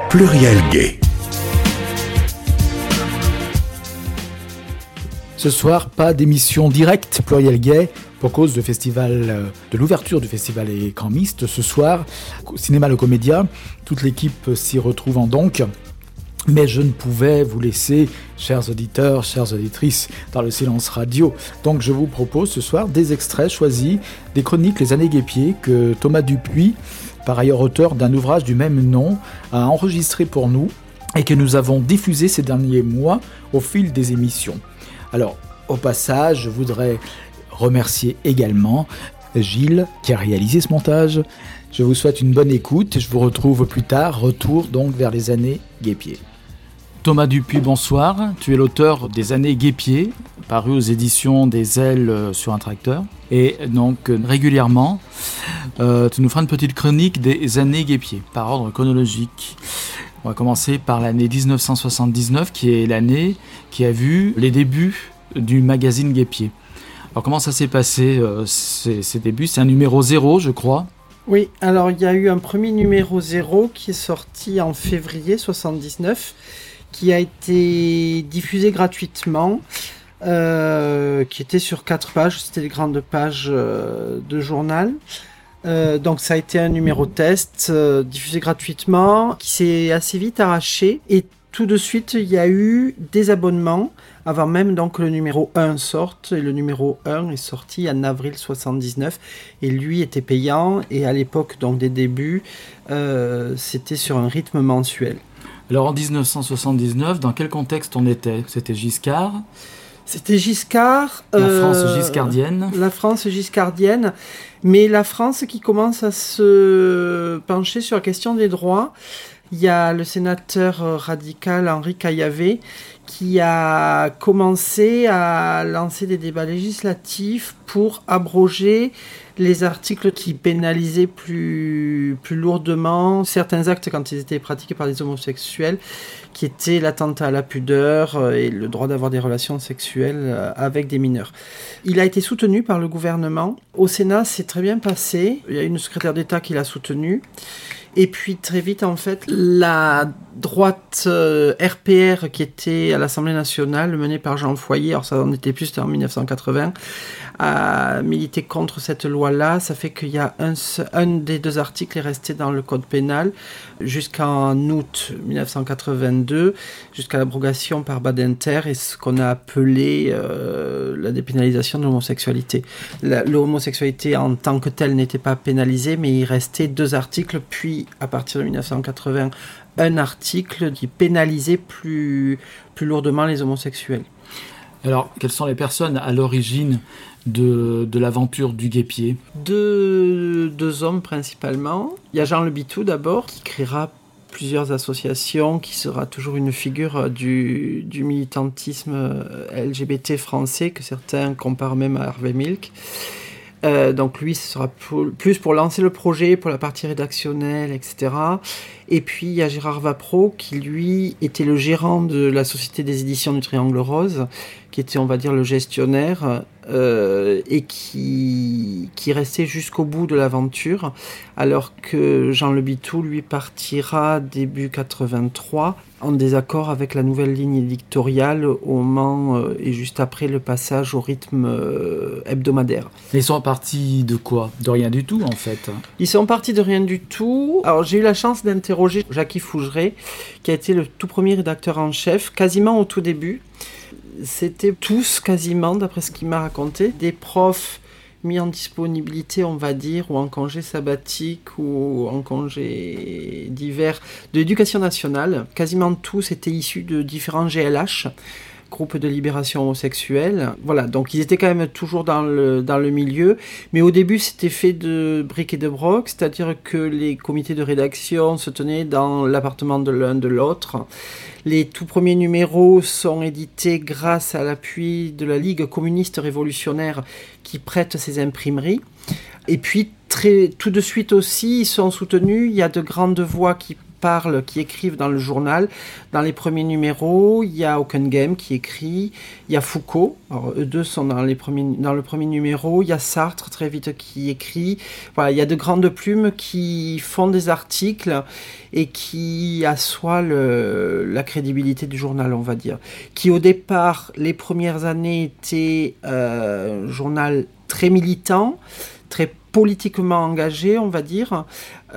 Pluriel Gay. Ce soir, pas d'émission directe Pluriel Gay pour cause de l'ouverture du festival Écran Mixte. Ce soir, Cinéma Le Comédia, toute l'équipe s'y retrouvant donc. Mais je ne pouvais vous laisser, chers auditeurs, chères auditrices, dans le silence radio. Donc je vous propose ce soir des extraits choisis des chroniques Les Années Guépier que Thomas Dupuis, par ailleurs auteur d'un ouvrage du même nom, a enregistré pour nous et que nous avons diffusé ces derniers mois au fil des émissions. Alors, au passage, je voudrais remercier également Gilles qui a réalisé ce montage. Je vous souhaite une bonne écoute et je vous retrouve plus tard. Retour donc vers les années Guépier. Thomas Dupuis, bonsoir. Tu es l'auteur des Années Guépier, paru aux éditions des Ailes sur un tracteur. Et donc régulièrement, tu nous feras une petite chronique des Années Guépier, par ordre chronologique. On va commencer par l'année 1979, qui est l'année qui a vu les débuts du magazine Guépier. Alors comment ça s'est passé, ces débuts ? C'est un numéro 0, je crois. Oui, alors il y a eu un premier numéro 0 qui est sorti en février 79, qui a été diffusé gratuitement, qui était sur 4 pages, c'était les grandes pages de journal. Donc ça a été un numéro test diffusé gratuitement, qui s'est assez vite arraché, et tout de suite il y a eu des abonnements, avant même donc que le numéro 1 sorte, et le numéro 1 est sorti en avril 79, et lui était payant, et à l'époque donc des débuts, c'était sur un rythme mensuel. Alors en 1979, dans quel contexte on était ? C'était Giscard ? C'était Giscard. La France giscardienne. La France giscardienne, mais la France qui commence à se pencher sur la question des droits. Il y a le sénateur radical Henri Caillavet qui a commencé à lancer des débats législatifs pour abroger les articles qui pénalisaient plus lourdement certains actes quand ils étaient pratiqués par des homosexuels, qui étaient l'attentat à la pudeur et le droit d'avoir des relations sexuelles avec des mineurs. Il a été soutenu par le gouvernement. Au Sénat, c'est très bien passé. Il y a une secrétaire d'État qui l'a soutenu. Et puis très vite, en fait, la droite RPR qui était à l'Assemblée nationale, menée par Jean Foyer, alors ça en était plus, c'était en 1980, a milité contre cette loi-là. Ça fait qu'il y a un des 2 articles est resté dans le code pénal jusqu'en août 1982, jusqu'à l'abrogation par Badinter et ce qu'on a appelé la dépénalisation de l'homosexualité. L'homosexualité en tant que telle n'était pas pénalisée, mais il restait 2 articles, puis à partir de 1980, un article qui pénalisait plus lourdement les homosexuels. Alors, quelles sont les personnes à l'origine de l'aventure du Guépier ? Deux hommes principalement. Il y a Jean Le Bitou d'abord, qui créera plusieurs associations, qui sera toujours une figure du militantisme LGBT français, que certains comparent même à Harvey Milk. Donc lui, ce sera plus pour lancer le projet, pour la partie rédactionnelle, etc. Et puis il y a Gérard Vapreau, qui lui était le gérant de la Société des éditions du Triangle Rose, qui était, on va dire, le gestionnaire, et qui restait jusqu'au bout de l'aventure, alors que Jean Le Bitou, lui, partira début 83, en désaccord avec la nouvelle ligne éditoriale au moment et juste après le passage au rythme hebdomadaire. Ils sont partis de quoi ? De rien du tout, en fait. Ils sont partis de rien du tout. Alors j'ai eu la chance d'interroger Jackie Fougeret, qui a été le tout premier rédacteur en chef, quasiment au tout début. C'était tous, quasiment, d'après ce qu'il m'a raconté, des profs mis en disponibilité, on va dire, ou en congé sabbatique, ou en congé d'hiver, de l'éducation nationale. Quasiment tous étaient issus de différents GLH, groupes de libération homosexuelle. Voilà, donc ils étaient quand même toujours dans le milieu, mais au début c'était fait de bric et de broc, c'est-à-dire que les comités de rédaction se tenaient dans l'appartement de l'un de l'autre. Les tout premiers numéros sont édités grâce à l'appui de la Ligue communiste révolutionnaire qui prête ses imprimeries. Et puis tout de suite aussi, ils sont soutenus. Il y a de grandes voix qui qui écrivent dans le journal. Dans les premiers numéros, il y a Hockenheim qui écrit, il y a Foucault, alors eux deux sont dans le premier numéro, il y a Sartre très vite qui écrit. Voilà, il y a de grandes plumes qui font des articles et qui assoient la crédibilité du journal, on va dire. Qui au départ, les premières années, était un journal très militant, très politiquement engagé, on va dire,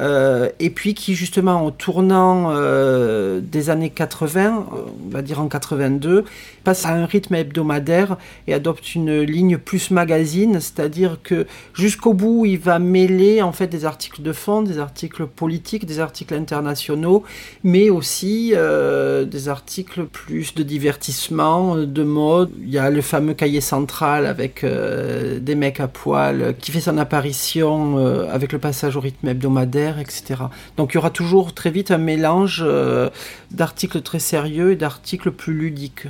et puis qui justement au tournant des années 80, on va dire en 82, passe à un rythme hebdomadaire et adopte une ligne plus magazine, c'est-à-dire que jusqu'au bout il va mêler en fait des articles de fond, des articles politiques, des articles internationaux, mais aussi des articles plus de divertissement, de mode. Il y a le fameux cahier central avec des mecs à poil qui fait son apparition avec le passage au rythme hebdomadaire, etc. Donc il y aura toujours très vite un mélange d'articles très sérieux et d'articles plus ludiques.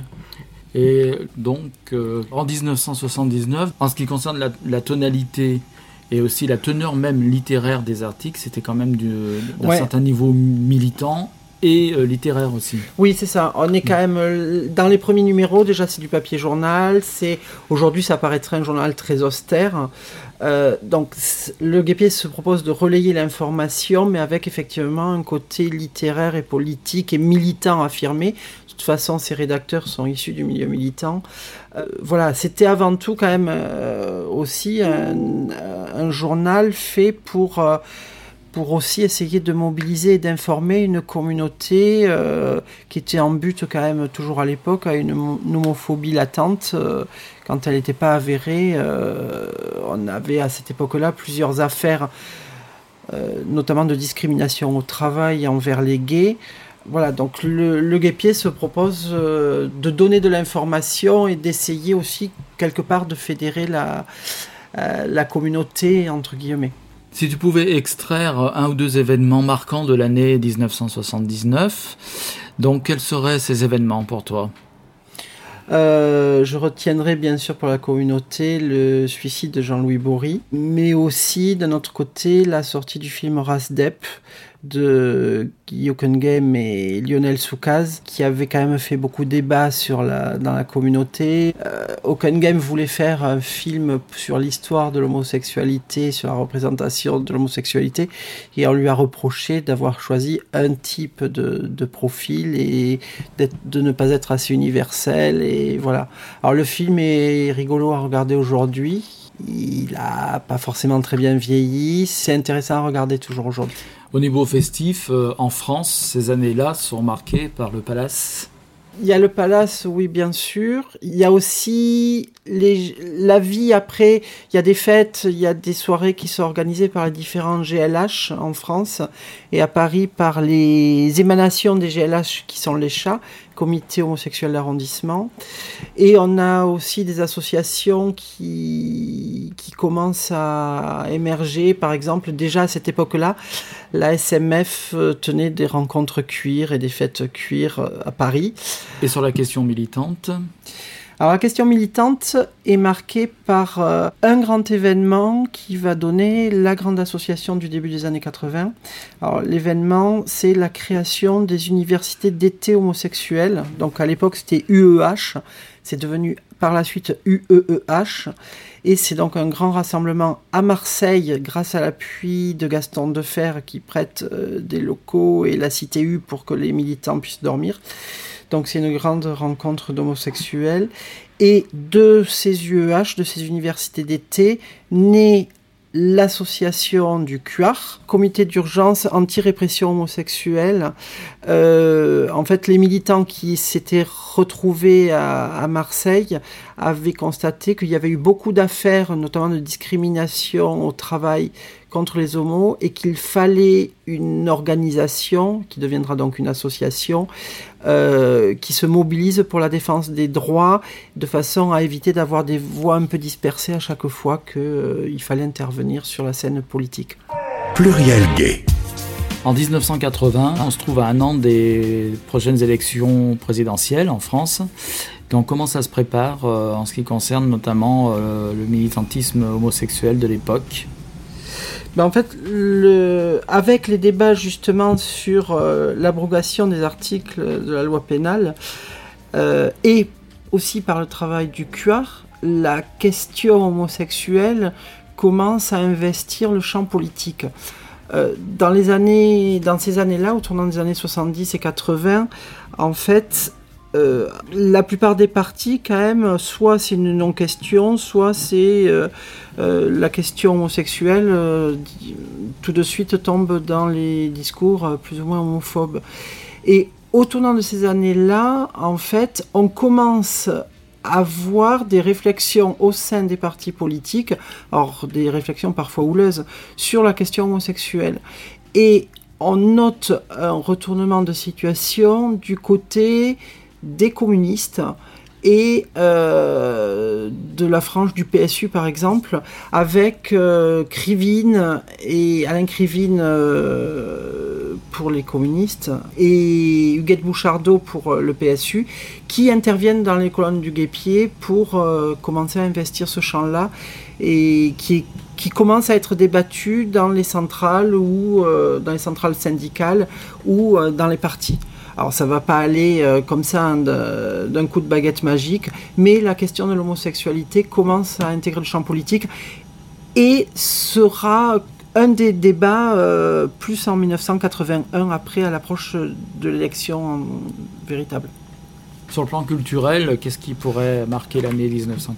Et donc en 1979, en ce qui concerne la tonalité et aussi la teneur même littéraire des articles, c'était quand même d'un certain niveau militant et littéraire aussi. Oui, c'est ça. On est quand même dans les premiers numéros, déjà c'est du papier journal. Aujourd'hui, ça paraîtrait un journal très austère. Donc le Guêpier se propose de relayer l'information, mais avec effectivement un côté littéraire et politique et militant affirmé. De toute façon, ces rédacteurs sont issus du milieu militant. Voilà, c'était avant tout quand même aussi un journal fait pour aussi essayer de mobiliser et d'informer une communauté qui était en but quand même toujours à l'époque à une homophobie latente. Quand elle n'était pas avérée, on avait à cette époque-là plusieurs affaires, notamment de discrimination au travail envers les gays. Voilà, donc le Guêpier se propose de donner de l'information et d'essayer aussi quelque part de fédérer la communauté, entre guillemets. Si tu pouvais extraire un ou deux événements marquants de l'année 1979, donc quels seraient ces événements pour toi ? Je retiendrai bien sûr pour la communauté le suicide de Jean-Louis Bory, mais aussi d'un autre côté la sortie du film Rasdep de Guy Hockenheim et Lionel Soukaz, qui avait quand même fait beaucoup de débats dans la communauté. Hockenheim voulait faire un film sur l'histoire de l'homosexualité, sur la représentation de l'homosexualité, et on lui a reproché d'avoir choisi un type de profil et de ne pas être assez universel. Et voilà. Alors le film est rigolo à regarder aujourd'hui. Il n'a pas forcément très bien vieilli. C'est intéressant à regarder toujours aujourd'hui. Au niveau festif, en France, ces années-là sont marquées par le Palace. Il y a le Palace, oui, bien sûr. Il y a aussi la vie après. Il y a des fêtes, il y a des soirées qui sont organisées par les différents GLH en France et à Paris par les émanations des GLH qui sont les chats, comité homosexuel d'arrondissement. Et on a aussi des associations qui commencent à émerger. Par exemple, déjà à cette époque-là, la SMF tenait des rencontres cuir et des fêtes cuir à Paris. Et sur la question militante ? Alors la question militante est marquée par un grand événement qui va donner la grande association du début des années 80. Alors l'événement, c'est la création des universités d'été homosexuelles. Donc à l'époque, c'était UEH. C'est devenu par la suite UEEH. Et c'est donc un grand rassemblement à Marseille grâce à l'appui de Gaston Defer qui prête des locaux et la Cité U pour que les militants puissent dormir. Donc c'est une grande rencontre d'homosexuels. Et de ces UEH, de ces universités d'été, naît l'association du CUAR, Comité d'urgence anti-répression homosexuelle. En fait, les militants qui s'étaient retrouvés à Marseille avaient constaté qu'il y avait eu beaucoup d'affaires, notamment de discrimination au travail contre les homos, et qu'il fallait une organisation, qui deviendra donc une association, qui se mobilise pour la défense des droits, de façon à éviter d'avoir des voix un peu dispersées à chaque fois qu'il fallait intervenir sur la scène politique. Pluriel Gay. En 1980, on se trouve à un an des prochaines élections présidentielles en France. Donc comment ça se prépare en ce qui concerne notamment le militantisme homosexuel de l'époque ? En fait, avec les débats justement sur l'abrogation des articles de la loi pénale et aussi par le travail du CUAR, la question homosexuelle commence à investir le champ politique. Dans ces années-là, au tournant des années 70 et 80, en fait, la plupart des partis, quand même, soit c'est une non-question, soit c'est la question homosexuelle, tout de suite tombe dans les discours plus ou moins homophobes. Et au tournant de ces années-là, en fait, on commence à avoir des réflexions au sein des partis politiques, alors des réflexions parfois houleuses, sur la question homosexuelle. Et on note un retournement de situation du côté des communistes et de la frange du PSU par exemple, avec Krivine et Alain Krivine pour les communistes et Huguette Bouchardot pour le PSU, qui interviennent dans les colonnes du Guêpier pour commencer à investir ce champ-là et qui commence à être débattu dans les centrales ou dans les centrales syndicales ou dans les partis. Alors ça ne va pas aller comme ça d'un coup de baguette magique, mais la question de l'homosexualité commence à intégrer le champ politique et sera un des débats plus en 1981, après à l'approche de l'élection véritable. Sur le plan culturel, qu'est-ce qui pourrait marquer l'année 1980 ?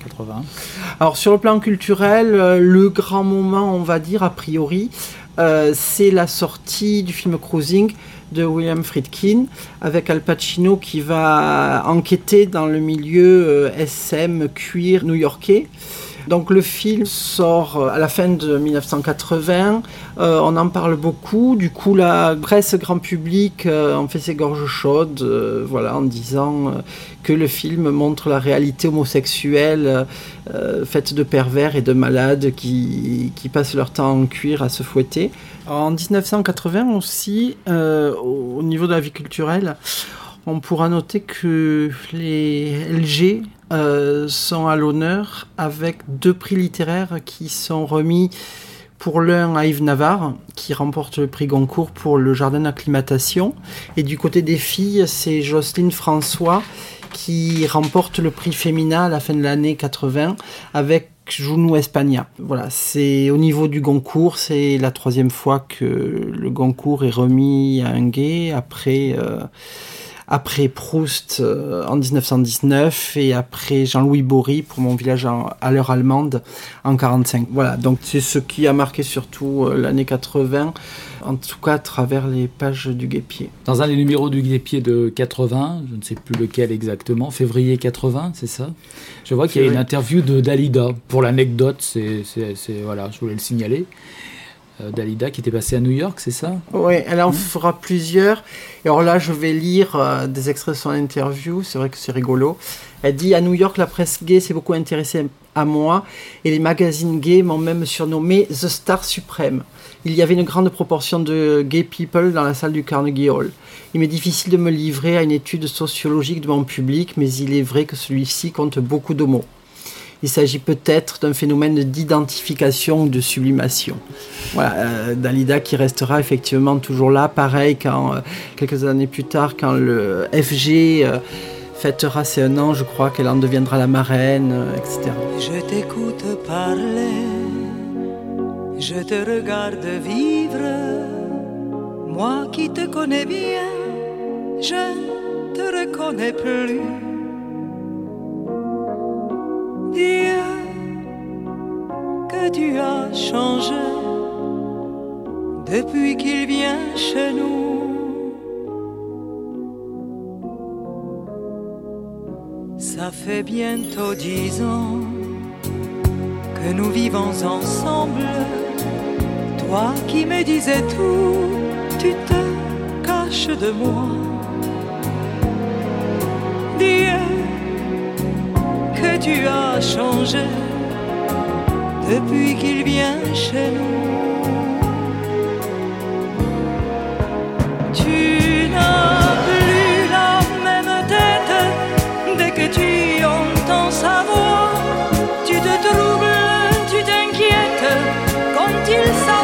Alors sur le plan culturel, le grand moment, on va dire, a priori, c'est la sortie du film Cruising de William Friedkin, avec Al Pacino qui va enquêter dans le milieu SM queer new-yorkais. Donc le film sort à la fin de 1980, on en parle beaucoup, du coup la presse grand public en fait ses gorges chaudes, en disant que le film montre la réalité homosexuelle faite de pervers et de malades qui passent leur temps en cuir à se fouetter. En 1980 aussi, au niveau de la vie culturelle, on pourra noter que les LG sont à l'honneur avec 2 prix littéraires qui sont remis, pour l'un à Yves Navarre, qui remporte le prix Goncourt pour le jardin d'acclimatation, et du côté des filles, c'est Jocelyne François qui remporte le prix féminin à la fin de l'année 80 avec Juno Espagna. Voilà, c'est au niveau du Goncourt, c'est la 3e fois que le Goncourt est remis à un gay après Proust en 1919 et après Jean-Louis Bory pour Mon village à l'heure allemande en 1945. Voilà, donc c'est ce qui a marqué surtout l'année 80, en tout cas à travers les pages du Guêpier. Dans un des numéros du Guêpier de 80, je ne sais plus lequel exactement, février 80, c'est ça ? Je vois qu'il y a une interview de Dalida. Pour l'anecdote, c'est voilà, je voulais le signaler. Dalida qui était passée à New York, c'est ça ? Oui, elle en fera plusieurs. Et alors là, je vais lire des extraits de son interview, c'est vrai que c'est rigolo. Elle dit « À New York, la presse gay s'est beaucoup intéressée à moi et les magazines gays m'ont même surnommé The Star Suprême. Il y avait une grande proportion de gay people dans la salle du Carnegie Hall. Il m'est difficile de me livrer à une étude sociologique de mon public, mais il est vrai que celui-ci compte beaucoup d'homos. Il s'agit peut-être d'un phénomène d'identification ou de sublimation. » Voilà, Dalida qui restera effectivement toujours là, pareil, quelques années plus tard, quand le FG fêtera ses 1 an, je crois qu'elle en deviendra la marraine, etc. Je t'écoute parler, je te regarde vivre, moi qui te connais bien, je ne te reconnais plus. Dieu, que tu as changé depuis qu'il vient chez nous. Ça fait bientôt 10 ans que nous vivons ensemble. Toi qui me disais tout, tu te caches de moi. Dieu, que tu as changé depuis qu'il vient chez nous. Tu n'as plus la même tête dès que tu entends sa voix. Tu te troubles, tu t'inquiètes quand il s'arrête.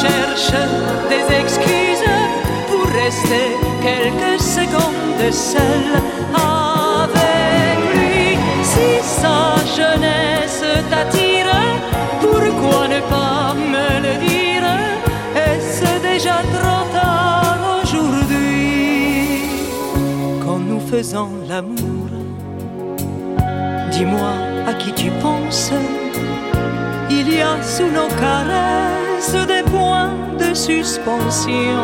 cherche des excuses pour rester quelques secondes seul avec lui. Si sa jeunesse t'attire, pourquoi ne pas me le dire? Est-ce déjà trop tard aujourd'hui? Quand nous faisons l'amour, dis-moi à qui tu penses. Il y a sous nos caresses des points de suspension.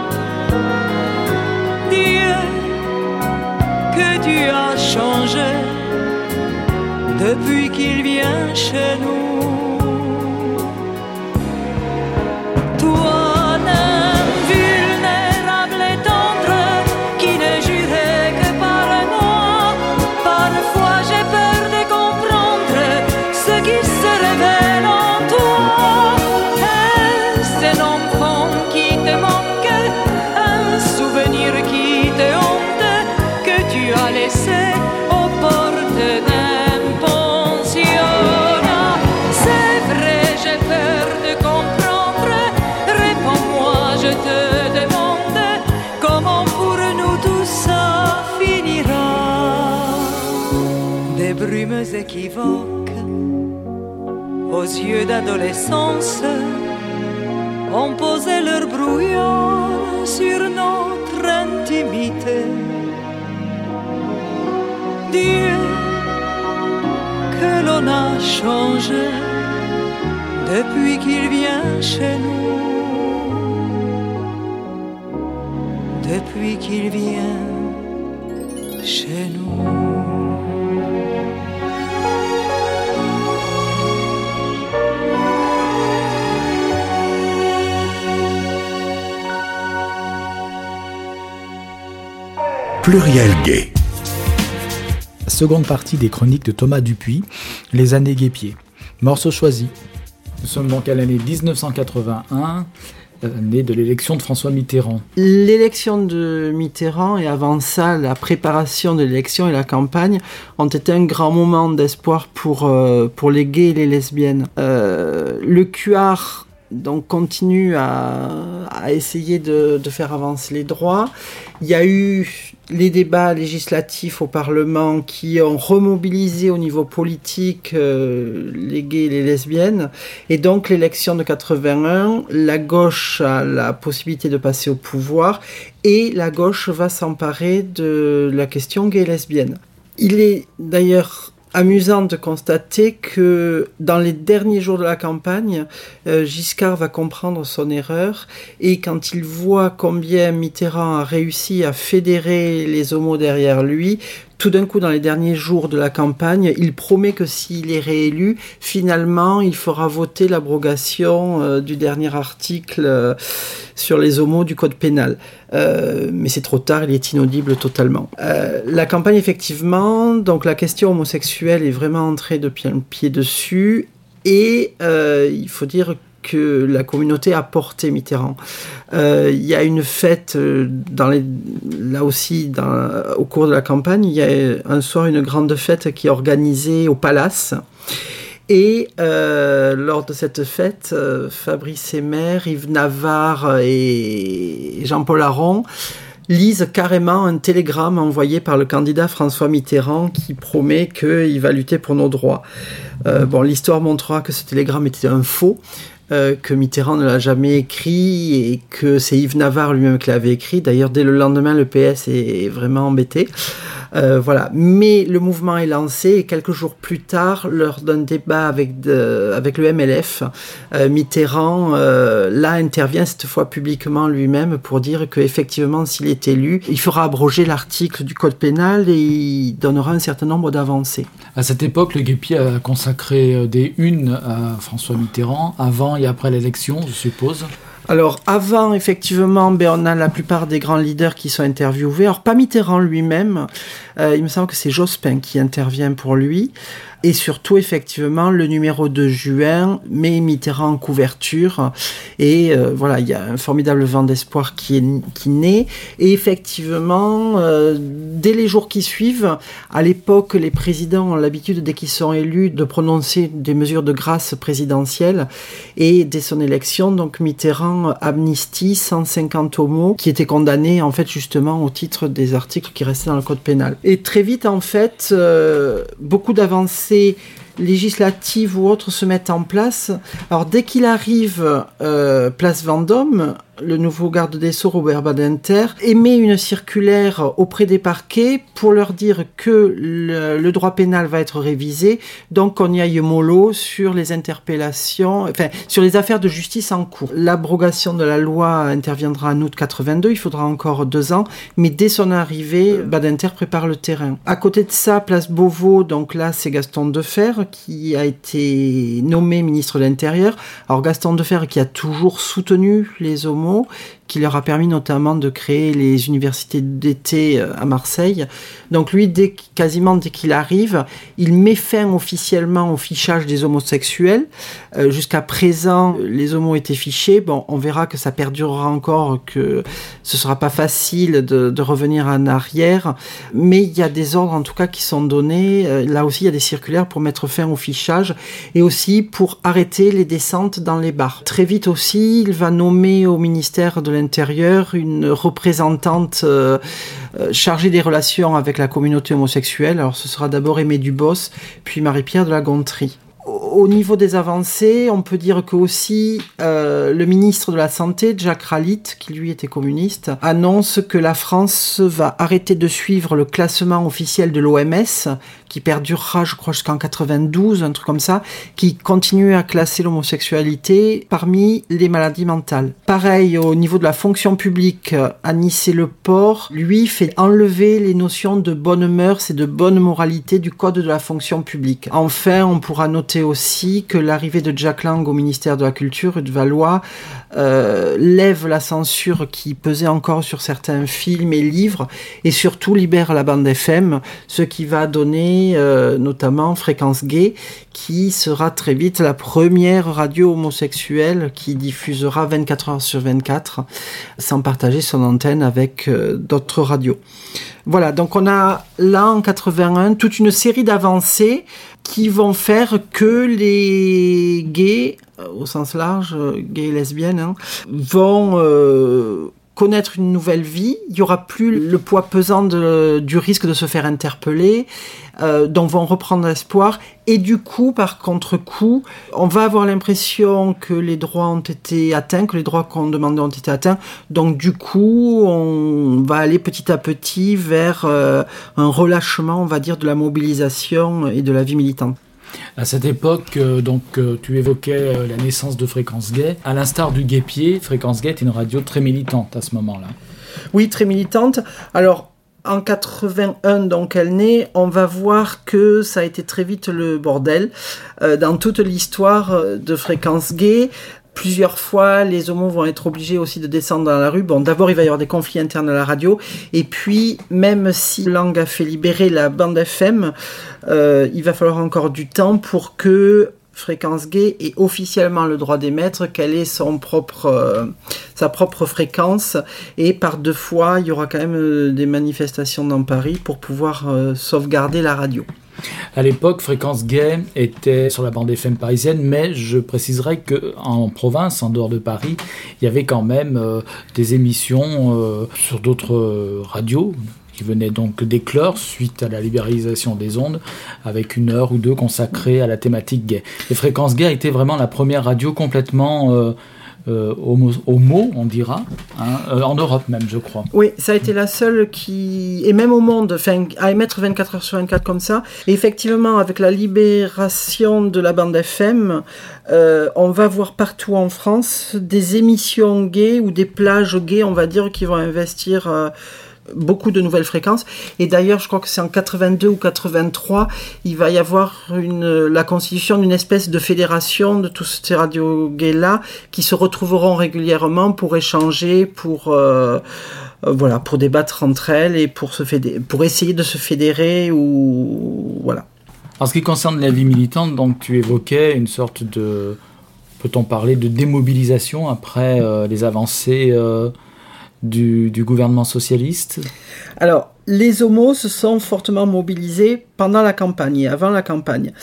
Dieu, que tu as changé depuis qu'il vient chez nous. Toi, l'homme vulnérable et tendre, qui ne jurait que par moi. Parfois j'ai peur de comprendre ce qui se révèle en toi. Est-ce un enfant qui te manque, un souvenir qui te hante, que tu as laissé aux portes d'un pensionnat? C'est vrai, j'ai peur de comprendre. Réponds-moi, je te demande, comment pour nous tout ça finira? Des brumes équivoques aux yeux d'adolescence ont posé leur brouillard sur notre intimité. Dieu, que l'on a changé depuis qu'il vient chez nous. Depuis qu'il vient chez nous. Pluriel gay. Seconde partie des chroniques de Thomas Dupuis, Les années guépier. Morceau choisi. Nous sommes donc à l'année 1981, l'année de l'élection de François Mitterrand. L'élection de Mitterrand et avant ça, la préparation de l'élection et la campagne ont été un grand moment d'espoir pour les gays et les lesbiennes. Le QR donc continue à essayer de faire avancer les droits. Il y a eu les débats législatifs au Parlement qui ont remobilisé au niveau politique les gays et les lesbiennes. Et donc l'élection de 81, la gauche a la possibilité de passer au pouvoir et la gauche va s'emparer de la question gay et lesbienne. Il est d'ailleurs amusant de constater que dans les derniers jours de la campagne, Giscard va comprendre son erreur et quand il voit combien Mitterrand a réussi à fédérer les homos derrière lui, tout d'un coup, dans les derniers jours de la campagne, il promet que s'il est réélu, finalement, il fera voter l'abrogation du dernier article sur les homos du code pénal. Mais c'est trop tard, il est inaudible totalement. La campagne, effectivement, donc la question homosexuelle est vraiment entrée de pied dessus. Et il faut dire que la communauté a porté Mitterrand. Il y a une fête, là aussi, au cours de la campagne, il y a un soir une grande fête qui est organisée au Palace. Et lors de cette fête, Fabrice Eymer, Yves Navarre et Jean-Paul Aron lisent carrément un télégramme envoyé par le candidat François Mitterrand qui promet qu'il va lutter pour nos droits. L'histoire montrera que ce télégramme était un faux, que Mitterrand ne l'a jamais écrit et que c'est Yves Navarre lui-même qui l'avait écrit. D'ailleurs, dès le lendemain, le PS est vraiment embêté. Voilà. Mais le mouvement est lancé et quelques jours plus tard, lors d'un débat avec le MLF, Mitterrand là intervient cette fois publiquement lui-même pour dire qu'effectivement, s'il est élu, il fera abroger l'article du code pénal et il donnera un certain nombre d'avancées. À cette époque, le Guépier a consacré des unes à François Mitterrand, avant et après l'élection, je suppose. Alors, avant, effectivement, on a la plupart des grands leaders qui sont interviewés. Alors, pas Mitterrand lui-même. Il me semble que c'est Jospin qui intervient pour lui. Et surtout, effectivement, le numéro de juin met Mitterrand en couverture. Et voilà, il y a un formidable vent d'espoir qui naît. Et effectivement, dès les jours qui suivent, à l'époque, les présidents ont l'habitude, dès qu'ils sont élus, de prononcer des mesures de grâce présidentielle. Et dès son élection, donc Mitterrand amnistie 150 homos qui étaient condamnés, en fait, justement, au titre des articles qui restaient dans le code pénal. Et très vite, en fait, beaucoup d'avancées législatives ou autres se mettent en place. Alors dès qu'il arrive place Vendôme, le nouveau garde des Sceaux, Robert Badinter, émet une circulaire auprès des parquets pour leur dire que le droit pénal va être révisé, donc qu'on y aille mollo sur les interpellations, enfin sur les affaires de justice en cours. L'abrogation de la loi interviendra en août 82, il faudra encore 2 ans, mais dès son arrivée, Badinter prépare le terrain. À côté de ça, place Beauvau, donc là c'est Gaston Defferre qui a été nommé ministre de l'Intérieur. Alors Gaston Defferre qui a toujours soutenu les homos, qui leur a permis notamment de créer les universités d'été à Marseille. Donc lui, quasiment dès qu'il arrive, il met fin officiellement au fichage des homosexuels. Jusqu'à présent, les homos étaient fichés. Bon, on verra que ça perdurera encore, que ce sera pas facile de revenir en arrière. Mais il y a des ordres, en tout cas, qui sont donnés. Là aussi, il y a des circulaires pour mettre fin au fichage et aussi pour arrêter les descentes dans les bars. Très vite aussi, il va nommer au ministère de l'Intérieur une représentante chargée des relations avec la communauté homosexuelle. Alors ce sera d'abord Aimée Dubos, puis Marie-Pierre de la Gontrie. Au niveau des avancées, on peut dire que aussi le ministre de la Santé, Jacques Ralit, qui lui était communiste, annonce que la France va arrêter de suivre le classement officiel de l'OMS, qui perdurera, je crois, jusqu'en 92, un truc comme ça, qui continue à classer l'homosexualité parmi les maladies mentales. Pareil, au niveau de la fonction publique, Anicet-Le-Port, lui, fait enlever les notions de bonne mœurs et de bonne moralité du code de la fonction publique. Enfin, on pourra noter aussi que l'arrivée de Jack Lang au ministère de la Culture et de Valois lève la censure qui pesait encore sur certains films et livres, et surtout libère la bande FM, ce qui va donner notamment Fréquence Gay, qui sera très vite la première radio homosexuelle qui diffusera 24 heures sur 24 sans partager son antenne avec d'autres radios. Voilà, donc on a là en 81 toute une série d'avancées qui vont faire que les gays, au sens large, gays et lesbiennes, vont connaître une nouvelle vie. Il n'y aura plus le poids pesant du risque de se faire interpeller, dont vont reprendre espoir. Et du coup, par contre-coup, on va avoir l'impression que les droits ont été atteints, que les droits qu'on demandait ont été atteints. Donc du coup, on va aller petit à petit vers un relâchement, on va dire, de la mobilisation et de la vie militante. À cette époque, tu évoquais la naissance de Fréquence Gay. À l'instar du Guépier, Fréquence Gay est une radio très militante à ce moment-là. Oui, très militante. Alors, en 81, donc elle naît, on va voir que ça a été très vite le bordel. Dans toute l'histoire de Fréquence Gay, plusieurs fois, les homos vont être obligés aussi de descendre dans la rue. Bon, d'abord, il va y avoir des conflits internes à la radio. Et puis, même si Lang a fait libérer la bande FM, il va falloir encore du temps pour que Fréquence Gay ait officiellement le droit d'émettre, qu'elle ait sa propre fréquence. Et par 2 fois, il y aura quand même des manifestations dans Paris pour pouvoir sauvegarder la radio. À l'époque, Fréquence Gay était sur la bande FM parisienne, mais je préciserai qu'en province, en dehors de Paris, il y avait quand même des émissions sur d'autres radios qui venaient donc d'éclore suite à la libéralisation des ondes, avec 1 heure ou 2 consacrée à la thématique gay. Et Fréquence Gay a été vraiment la première radio complètement homo, on dira, en Europe même, je crois. Oui, ça a été la seule qui, et même au monde, à émettre 24 heures sur 24 comme ça. Et effectivement, avec la libération de la bande FM, on va voir partout en France des émissions gays ou des plages gays, on va dire, qui vont investir beaucoup de nouvelles fréquences. Et d'ailleurs, je crois que c'est en 82 ou 83, il va y avoir la constitution d'une espèce de fédération de tous ces radios gays-là qui se retrouveront régulièrement pour échanger, pour débattre entre elles et pour essayer de se fédérer ou voilà. En ce qui concerne la vie militante, donc tu évoquais une sorte de, peut-on parler de démobilisation après les avancées du gouvernement socialiste ? Alors, les homos se sont fortement mobilisés pendant la campagne et avant la campagne.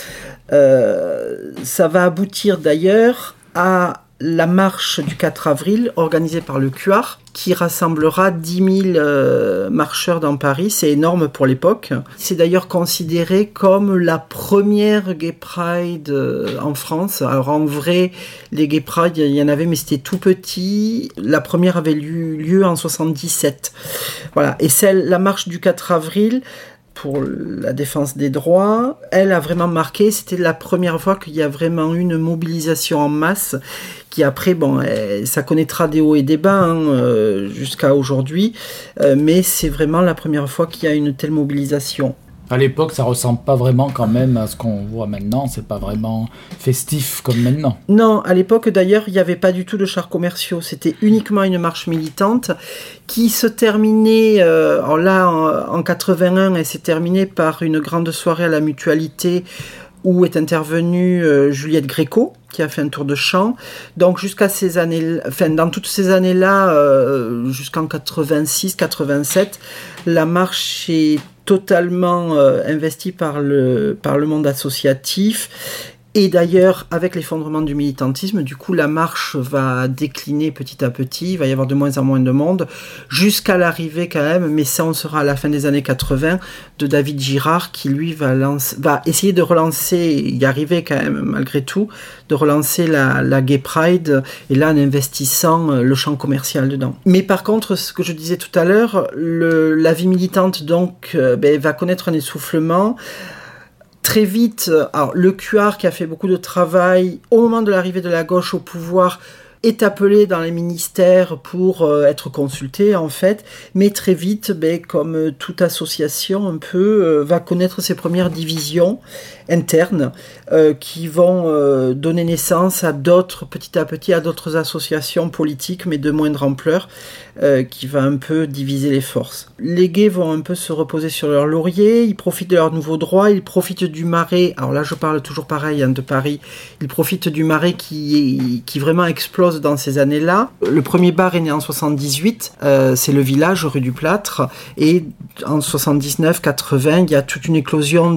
Ça va aboutir d'ailleurs à la marche du 4 avril organisée par le QR qui rassemblera 10 000 marcheurs dans Paris. C'est énorme pour l'époque. C'est d'ailleurs considéré comme la première Gay Pride en France. Alors en vrai, les Gay Pride, il y en avait, mais c'était tout petit. La première avait eu lieu en 77. Voilà. Et la marche du 4 avril, pour la défense des droits, elle a vraiment marqué, c'était la première fois qu'il y a vraiment eu une mobilisation en masse qui après, ça connaîtra des hauts et des bas jusqu'à aujourd'hui, mais c'est vraiment la première fois qu'il y a une telle mobilisation. À l'époque, ça ressemble pas vraiment quand même à ce qu'on voit maintenant. C'est pas vraiment festif comme maintenant. Non, à l'époque d'ailleurs, il n'y avait pas du tout de chars commerciaux. C'était uniquement une marche militante qui se terminait, en 81, elle s'est terminée par une grande soirée à la Mutualité où est intervenue Juliette Gréco, qui a fait un tour de chant. Donc jusqu'à ces années, dans toutes ces années-là, jusqu'en 86, 87, la marche est totalement investi par le monde associatif. Et d'ailleurs, avec l'effondrement du militantisme, du coup, la marche va décliner petit à petit. Il va y avoir de moins en moins de monde, jusqu'à l'arrivée quand même, mais ça, on sera à la fin des années 80, de David Girard, qui lui va essayer de relancer, y arriver quand même, malgré tout, de relancer la Gay Pride, et là, en investissant le champ commercial dedans. Mais par contre, ce que je disais tout à l'heure, la vie militante, donc, va connaître un essoufflement. Très vite, alors, le QR qui a fait beaucoup de travail au moment de l'arrivée de la gauche au pouvoir est appelé dans les ministères pour être consulté en fait, mais très vite, comme toute association un peu, va connaître ses premières divisions internes qui vont donner naissance à petit à petit à d'autres associations politiques, mais de moindre ampleur, qui va un peu diviser les forces. Les gays vont un peu se reposer sur leur laurier, ils profitent de leurs nouveaux droits, ils profitent du Marais, alors là je parle toujours pareil de Paris, ils profitent du Marais qui vraiment explose dans ces années-là. Le premier bar est né en 78, c'est le Village, rue du Plâtre, et en 79-80, il y a toute une éclosion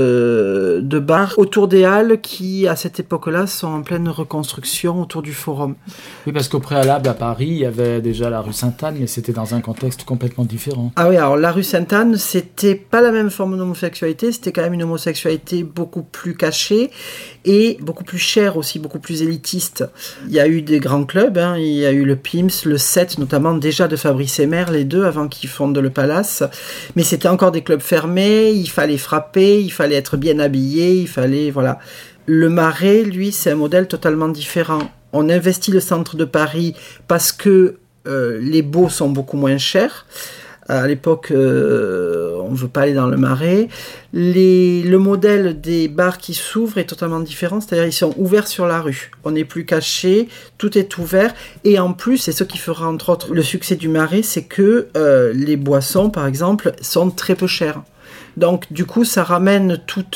de bars autour des Halles qui, à cette époque-là, sont en pleine reconstruction autour du Forum. Oui, parce qu'au préalable, à Paris, il y avait déjà la rue Sainte-Anne, mais c'était dans un contexte complètement différent. Ah oui, alors la rue Sainte-Anne, c'était pas la même forme d'homosexualité, c'était quand même une homosexualité beaucoup plus cachée et beaucoup plus chère aussi, beaucoup plus élitiste. Il y a eu des grands clubs, il y a eu le PIMS, le 7, notamment déjà de Fabrice Emmer, les deux, avant qu'ils fondent le Palace. Mais c'était encore des clubs fermés, il fallait frapper, il fallait être bien habillé, il fallait, voilà. Le Marais, lui, c'est un modèle totalement différent. On investit le centre de Paris parce que les baux sont beaucoup moins chers. À l'époque, on ne veut pas aller dans le Marais. Le modèle des bars qui s'ouvrent est totalement différent, c'est-à-dire ils sont ouverts sur la rue. On n'est plus caché, tout est ouvert. Et en plus, c'est ce qui fera entre autres le succès du Marais, c'est que les boissons, par exemple, sont très peu chères. Donc, du coup, ça ramène toute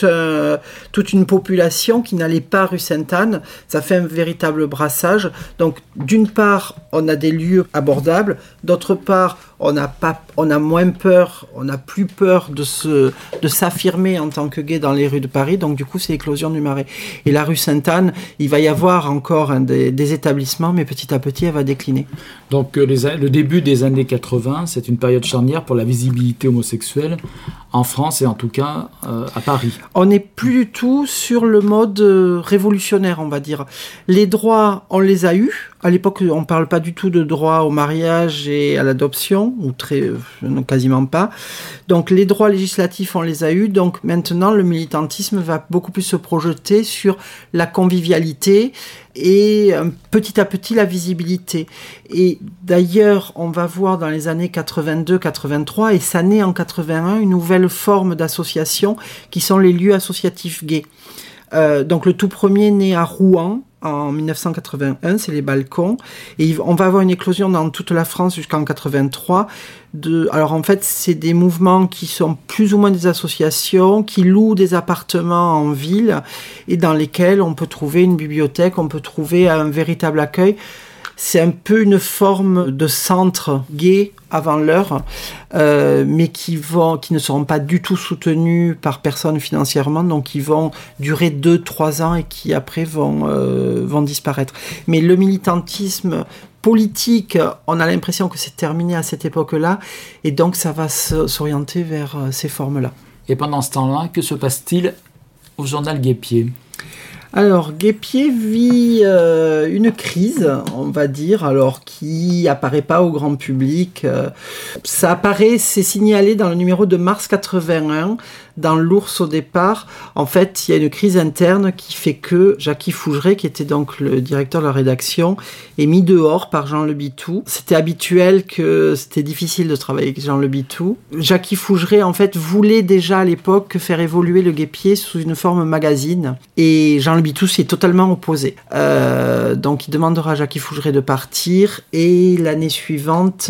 une population qui n'allait pas rue Sainte-Anne. Ça fait un véritable brassage. Donc, d'une part, on a des lieux abordables. D'autre part, on a moins peur, on n'a plus peur de s'affirmer en tant que gay dans les rues de Paris. Donc, du coup, c'est l'éclosion du Marais. Et la rue Sainte-Anne, il va y avoir encore des établissements, mais petit à petit, elle va décliner. Donc, le début des années 80, c'est une période charnière pour la visibilité homosexuelle en France et en tout cas à Paris. On n'est plus du tout sur le mode révolutionnaire, on va dire. Les droits, on les a eus. À l'époque, on ne parle pas du tout de droit au mariage et à l'adoption, ou quasiment pas. Donc les droits législatifs, on les a eus. Donc maintenant, le militantisme va beaucoup plus se projeter sur la convivialité et petit à petit la visibilité. Et d'ailleurs, on va voir dans les années 82-83, et ça naît en 81, une nouvelle forme d'association qui sont les lieux associatifs gays. Donc le tout premier naît à Rouen, en 1981, c'est les balcons. Et on va avoir une éclosion dans toute la France jusqu'en 83. Alors en fait, c'est des mouvements qui sont plus ou moins des associations, qui louent des appartements en ville et dans lesquels on peut trouver une bibliothèque, on peut trouver un véritable accueil. C'est un peu une forme de centre gay avant l'heure, mais qui ne seront pas du tout soutenus par personne financièrement, donc qui vont durer 2-3 ans et qui après vont disparaître. Mais le militantisme politique, on a l'impression que c'est terminé à cette époque-là, et donc ça va s'orienter vers ces formes-là. Et pendant ce temps-là, que se passe-t-il au journal Guêpier ? Alors, Guêpier vit une crise, on va dire, alors qui apparaît pas au grand public. Ça apparaît, c'est signalé dans le numéro de mars 81, dans l'Ours au départ. En fait, il y a une crise interne qui fait que Jacky Fougeray, qui était donc le directeur de la rédaction, est mis dehors par Jean Le Bitou. C'était habituel que c'était difficile de travailler avec Jean Le Bitou. Jacky Fougeray, en fait, voulait déjà à l'époque faire évoluer le Guêpier sous une forme magazine. Et Jean Le Bitou s'y est totalement opposé. Donc il demandera à Jacky Fougeray de partir. Et l'année suivante,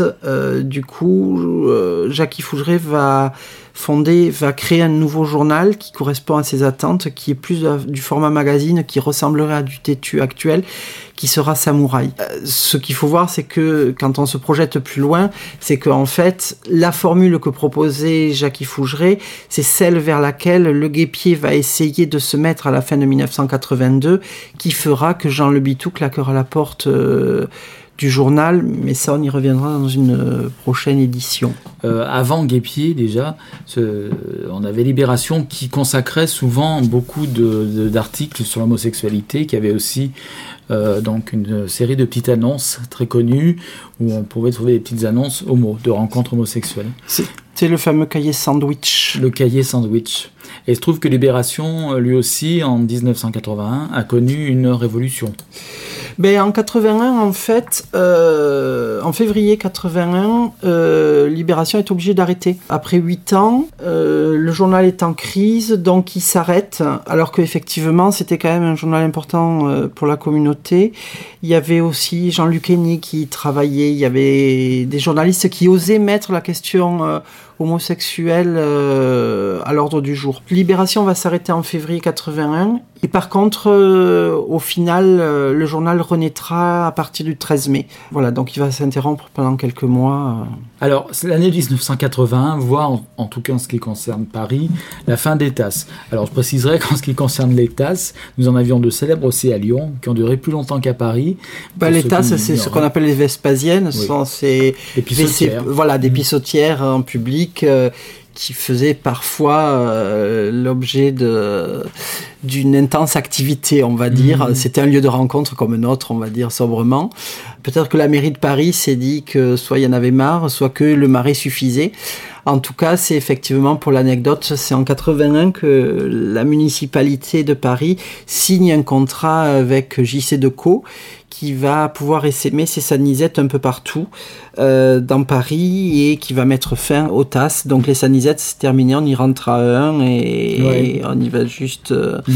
Jacky Fougeray va créer un nouveau journal qui correspond à ses attentes, qui est plus du format magazine, qui ressemblerait à du Tétu actuel, qui sera Samouraï. Ce qu'il faut voir, c'est que quand on se projette plus loin, c'est qu'en fait, la formule que proposait Jacky Fougeray, c'est celle vers laquelle le Guêpier va essayer de se mettre à la fin de 1982, qui fera que Jean Le Bitou claquera la porte du journal, mais ça on y reviendra dans une prochaine édition. Avant Guêpier déjà, on avait Libération qui consacrait souvent beaucoup d'articles sur l'homosexualité, qui avait aussi donc une série de petites annonces très connues où on pouvait trouver des petites annonces de rencontres homosexuelles. C'est le fameux cahier sandwich. Le cahier sandwich. Et il se trouve que Libération, lui aussi, en 1981, a connu une révolution. En 81, en fait, en février 81, Libération est obligée d'arrêter. Après 8 ans, le journal est en crise, donc il s'arrête, alors qu'effectivement, c'était quand même un journal important pour la communauté. Il y avait aussi Jean-Luc Henny qui travaillait, il y avait des journalistes qui osaient mettre la question homosexuelle à l'ordre du jour. Libération va s'arrêter en février 81, et par contre, au final, le journal renaîtra à partir du 13 mai. Voilà, donc il va s'interrompre pendant quelques mois. Alors, l'année 1981 voit, en tout cas en ce qui concerne Paris, la fin des tasses. Alors, je préciserai qu'en ce qui concerne les tasses, nous en avions de célèbres aussi à Lyon, qui ont duré plus longtemps qu'à Paris. Les tasses, c'est ce qu'on appelle les Vespasiennes. Ce sont ces pissotières. Des pissotières en public qui faisaient parfois l'objet d'une intense activité, on va dire. C'était un lieu de rencontre comme un autre, on va dire sobrement. Peut-être que la mairie de Paris s'est dit que soit il y en avait marre, soit que le marais suffisait. En tout cas, c'est effectivement, pour l'anecdote, c'est en 81 que la municipalité de Paris signe un contrat avec J.C. Decaux, qui va pouvoir essaimer ses sanisettes un peu partout dans Paris et qui va mettre fin aux tasses. Donc les sanisettes, c'est terminé, on y rentre à un et on y va juste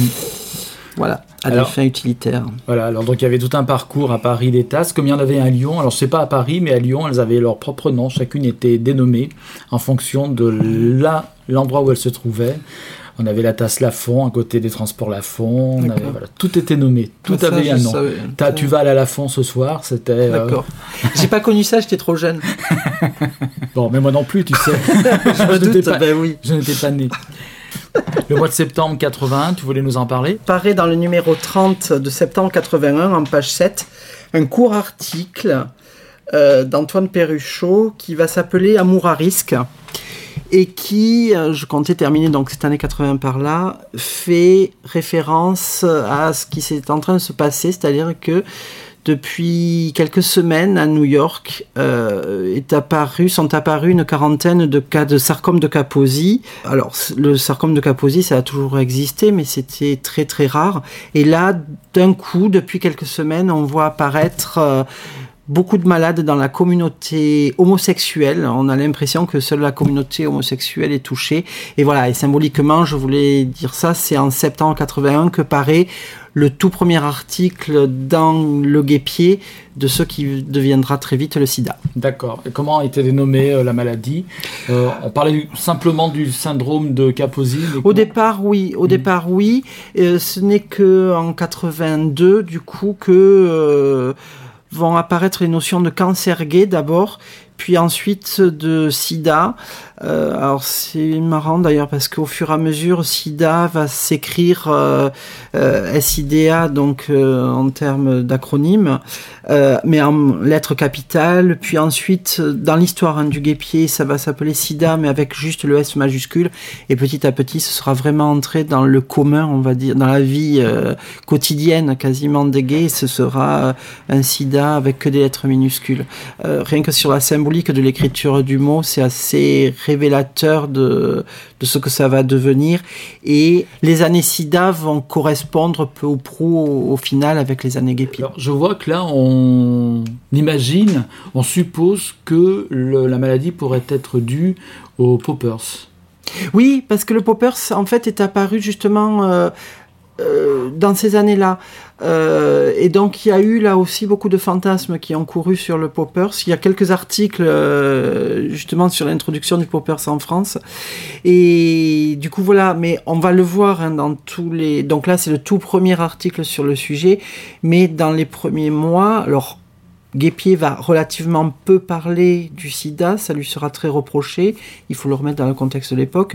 à des fins utilitaires. Voilà, alors donc il y avait tout un parcours à Paris des tasses, comme il y en avait à Lyon. Alors je sais pas à Paris, mais à Lyon, elles avaient leur propre nom, chacune était dénommée en fonction de l'endroit où elle se trouvait. On avait la tasse Lafont à côté des transports Lafont. Tout était nommé. Tout avait un nom. Tu vas aller à Lafont ce soir, c'était... D'accord. J'ai pas connu ça, j'étais trop jeune. Bon, mais moi non plus, tu sais. Je n'étais pas né. Le mois de septembre 81, tu voulais nous en parler ? Paraît dans le numéro 30 de septembre 81, en page 7, un court article d'Antoine Perruchot qui va s'appeler « Amour à risque ». Et qui, je comptais terminer donc cette année 80 par là, fait référence à ce qui s'est en train de se passer, c'est-à-dire que depuis quelques semaines à New York sont apparus une quarantaine de cas de sarcome de Kaposi. Alors le sarcome de Kaposi, ça a toujours existé, mais c'était très très rare. Et là, d'un coup, depuis quelques semaines, on voit apparaître beaucoup de malades dans la communauté homosexuelle. On a l'impression que seule la communauté homosexuelle est touchée. Et voilà, et symboliquement, je voulais dire ça, c'est en septembre 81 que paraît le tout premier article dans Le Guêpier de ce qui deviendra très vite le sida. D'accord. Et comment a été dénommée la maladie ? On parlait simplement du syndrome de Kaposi. Au départ, oui. Ce n'est qu'en 82, du coup, que vont apparaître les notions de cancer gay d'abord, puis ensuite de sida. Alors c'est marrant d'ailleurs parce qu'au fur et à mesure, sida va s'écrire SIDA, donc en termes d'acronyme, mais en lettres capitales. Puis ensuite, dans l'histoire du Guêpier, ça va s'appeler sida, mais avec juste le S majuscule. Et petit à petit, ce sera vraiment entré dans le commun, on va dire, dans la vie quotidienne quasiment des gays. Ce sera un sida avec que des lettres minuscules. Rien que sur la symbolique de l'écriture du mot, c'est assez révélateur de ce que ça va devenir. Et les années sida vont correspondre peu ou prou au final avec les années Guêpier. Alors, je vois que là, on imagine, on suppose que la maladie pourrait être due aux poppers. Oui, parce que le poppers, en fait, est apparu justement dans ces années-là. Et donc, il y a eu là aussi beaucoup de fantasmes qui ont couru sur le poppers. Il y a quelques articles justement sur l'introduction du poppers en France. Et du coup, voilà, mais on va le voir dans tous les... Donc là, c'est le tout premier article sur le sujet. Mais dans les premiers mois, alors... Guêpier va relativement peu parler du sida, ça lui sera très reproché, il faut le remettre dans le contexte de l'époque.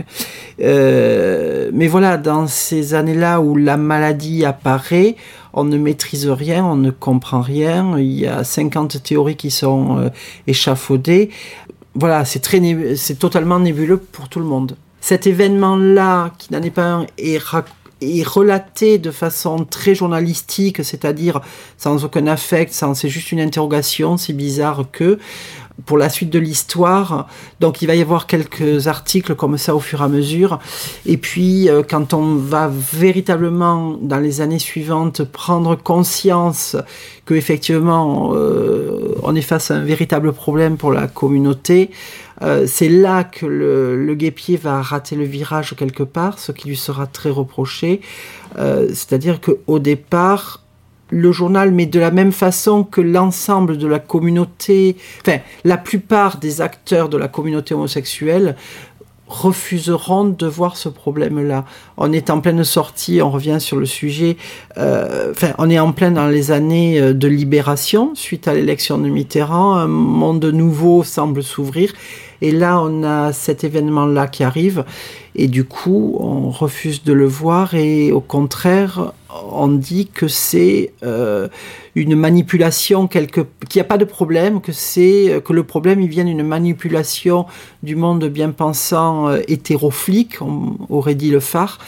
Mais voilà, dans ces années-là où la maladie apparaît, on ne maîtrise rien, on ne comprend rien, il y a 50 théories qui sont échafaudées. Voilà, c'est totalement nébuleux pour tout le monde. Cet événement-là, qui n'en est pas un, est relaté de façon très journalistique, c'est-à-dire sans aucun affect, c'est juste une interrogation, c'est bizarre que, pour la suite de l'histoire. Donc il va y avoir quelques articles comme ça au fur et à mesure. Et puis quand on va véritablement, dans les années suivantes, prendre conscience qu'effectivement on est face à un véritable problème pour la communauté, c'est là que le Guêpier va rater le virage quelque part, ce qui lui sera très reproché. C'est-à-dire qu'au départ, le journal, mais de la même façon que l'ensemble de la communauté, enfin, la plupart des acteurs de la communauté homosexuelle refuseront de voir ce problème-là. On est en pleine sortie, on revient sur le sujet, on est en plein dans les années de libération, suite à l'élection de Mitterrand, un monde nouveau semble s'ouvrir, et là on a cet événement-là qui arrive, et du coup on refuse de le voir, et au contraire on dit que c'est une manipulation, qu'il n'y a pas de problème, que le problème il vient d'une manipulation du monde bien-pensant hétéroflique, on aurait dit le phare,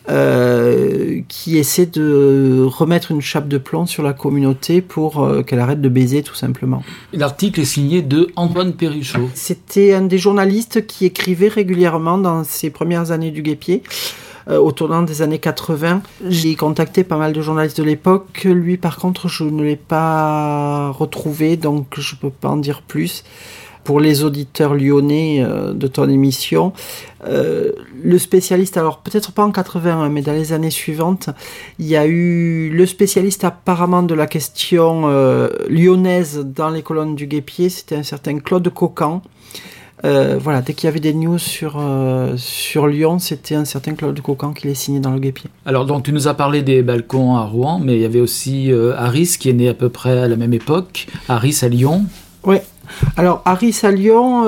qui essaie de remettre une chape de plomb sur la communauté pour qu'elle arrête de baiser tout simplement. L'article est signé de Antoine Perrichot. C'était un des journalistes qui écrivait régulièrement dans ses premières années du Guêpier. Au tournant des années 80. J'ai contacté pas mal de journalistes de l'époque. Lui, par contre, je ne l'ai pas retrouvé, donc je ne peux pas en dire plus. Pour les auditeurs lyonnais de ton émission, le spécialiste, alors peut-être pas en 81, mais dans les années suivantes, il y a eu le spécialiste apparemment de la question lyonnaise dans les colonnes du Guêpier, c'était un certain Claude Coquan. Voilà, dès qu'il y avait des news sur Lyon, c'était un certain Claude Coquan qui les signait dans le Guêpier. Alors, donc, tu nous as parlé des balcons à Rouen, mais il y avait aussi Harris qui est né à peu près à la même époque, Harris à Lyon. Oui, alors Harris à Lyon,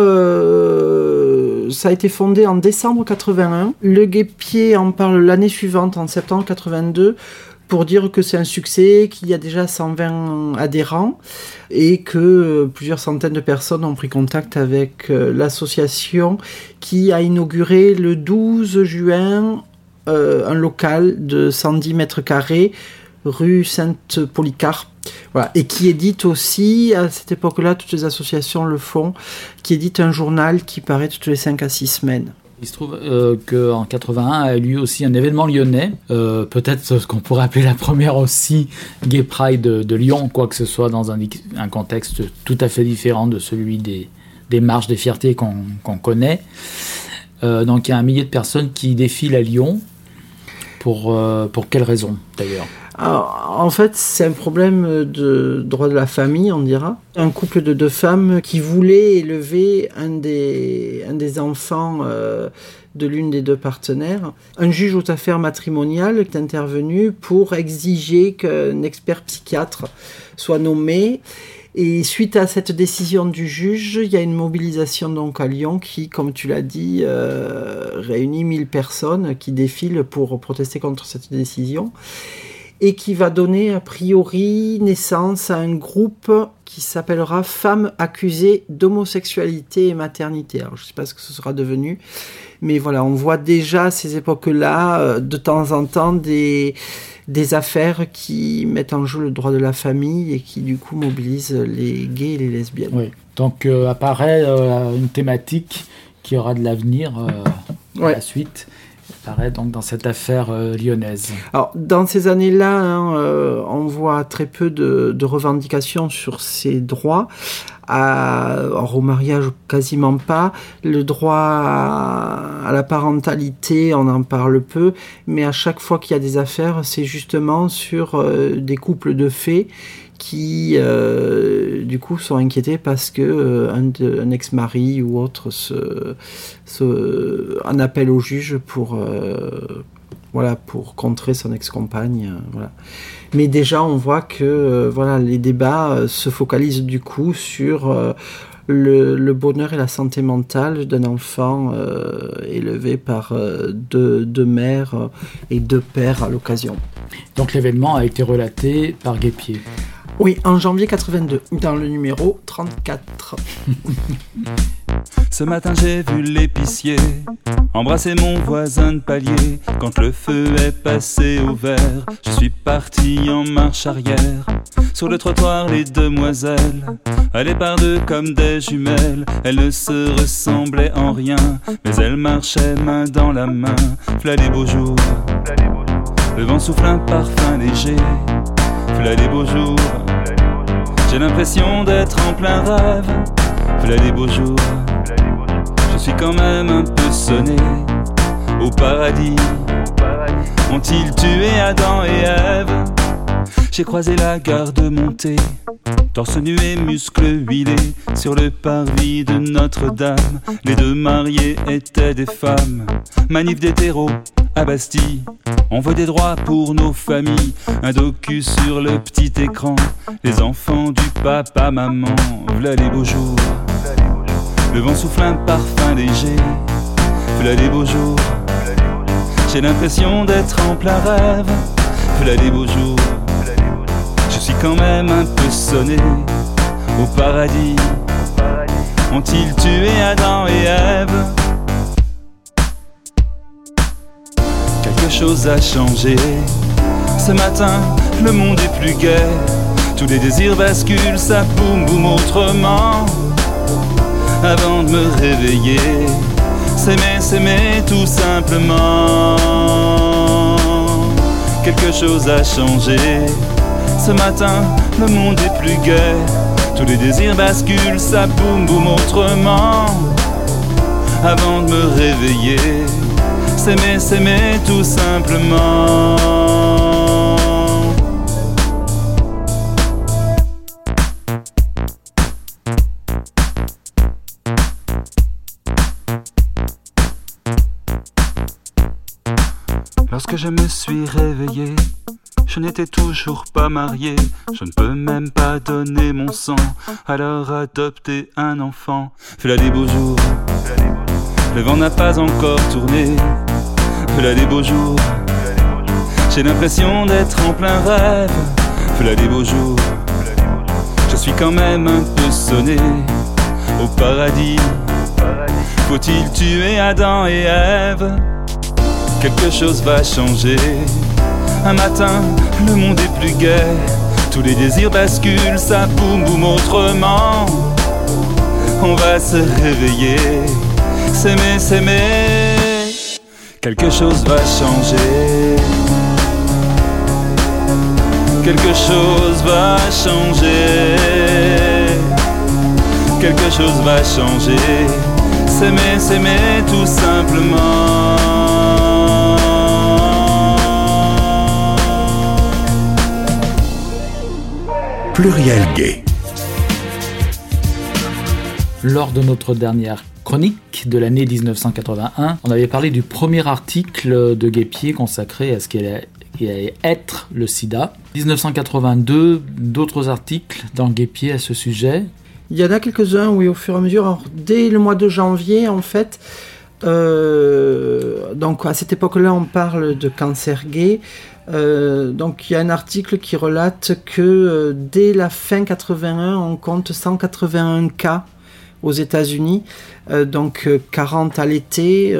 ça a été fondé en décembre 81. Le Guêpier en parle l'année suivante, en septembre 82, pour dire que c'est un succès, qu'il y a déjà 120 adhérents et que plusieurs centaines de personnes ont pris contact avec l'association qui a inauguré le 12 juin un local de 110 mètres carrés rue Sainte-Polycarpe. Voilà. Et qui édite aussi, à cette époque-là, toutes les associations le font, qui édite un journal qui paraît toutes les 5 à 6 semaines. Il se trouve qu'en 81 a eu lieu aussi un événement lyonnais, peut-être ce qu'on pourrait appeler la première aussi Gay Pride de Lyon, quoique ce soit dans un contexte tout à fait différent de celui des marches des fiertés qu'on connaît. Donc il y a 1 millier de personnes qui défilent à Lyon. Pour quelles raisons d'ailleurs? Alors, en fait, c'est un problème de droit de la famille, on dira. Un couple de 2 femmes qui voulaient élever un des enfants de l'une des 2 partenaires. Un juge aux affaires matrimoniales est intervenu pour exiger qu'un expert psychiatre soit nommé. Et suite à cette décision du juge, il y a une mobilisation donc à Lyon qui, comme tu l'as dit, réunit 1000 personnes qui défilent pour protester contre cette décision. Et qui va donner a priori naissance à un groupe qui s'appellera Femmes accusées d'homosexualité et maternité. Alors je ne sais pas ce que ce sera devenu, mais voilà, on voit déjà à ces époques-là, de temps en temps, des affaires qui mettent en jeu le droit de la famille et qui du coup mobilisent les gays et les lesbiennes. Oui, donc apparaît une thématique qui aura de l'avenir à la suite. Apparaît donc dans cette affaire lyonnaise. Alors, dans ces années-là, on voit très peu de revendications sur ces droits. Alors, au mariage, quasiment pas. Le droit à la parentalité, on en parle peu. Mais à chaque fois qu'il y a des affaires, c'est justement sur des couples de faits qui, du coup, sont inquiétés parce que un ex-mari ou autre en appelle au juge pour contrer son ex-compagne. Voilà. Mais déjà, on voit que les débats se focalisent du coup sur le bonheur et la santé mentale d'un enfant élevé par deux mères et 2 pères à l'occasion. Donc l'événement a été relaté par Guépier. Oui, en janvier 82, dans le numéro 34. Ce matin j'ai vu l'épicier embrasser mon voisin de palier. Quand le feu est passé au vert, je suis parti en marche arrière. Sur le trottoir les demoiselles allaient par 2 comme des jumelles. Elles ne se ressemblaient en rien, mais elles marchaient main dans la main. V'là les beaux jours, le vent souffle un parfum léger. V'là les beaux jours, j'ai l'impression d'être en plein rêve. V'là les beaux jours, je suis quand même un peu sonné. Au paradis, ont-ils tué Adam et Ève? J'ai croisé la garde montée, torse nu et muscles huilés, sur le parvis de Notre-Dame. Les 2 mariés étaient des femmes. Manif d'hétéros à Bastille, on veut des droits pour nos familles. Un docu sur le petit écran, les enfants du papa, maman. V'là les beaux jours, le vent souffle un parfum léger. V'là les beaux jours, j'ai l'impression d'être en plein rêve. V'là les beaux jours, je suis quand même un peu sonné. Au paradis, ont-ils tué Adam et Ève? Quelque chose a changé. Ce matin, le monde est plus gai. Tous les désirs basculent, ça boum boum autrement. Avant de me réveiller, s'aimer tout simplement. Quelque chose a changé. Ce matin, le monde est plus gai. Tous les désirs basculent, ça boum boum autrement. Avant de me réveiller, s'aimer tout simplement. Lorsque je me suis réveillé, je n'étais toujours pas marié. Je ne peux même pas donner mon sang, alors adopter un enfant. V'là les beaux jours, le vent n'a pas encore tourné. V'là les beaux jours, j'ai l'impression d'être en plein rêve. V'là les beaux jours, je suis quand même un peu sonné. Au paradis, faut-il tuer Adam et Ève? Quelque chose va changer. Un matin, le monde est plus gai. Tous les désirs basculent, ça boum boum autrement. On va se réveiller, s'aimer Quelque chose va changer. Quelque chose va changer. Quelque chose va changer. S'aimer tout simplement. Pluriel Gay. Lors de notre dernière chronique de l'année 1981, on avait parlé du premier article de Guépier consacré à ce qu'allait être le sida. 1982, d'autres articles dans Guépier à ce sujet. Il y en a quelques-uns, oui, au fur et à mesure. Alors, dès le mois de janvier, en fait, donc à cette époque-là, on parle de cancer gay. Donc il y a un article qui relate que dès la fin 81, on compte 181 cas aux États-Unis, donc 40 à l'été,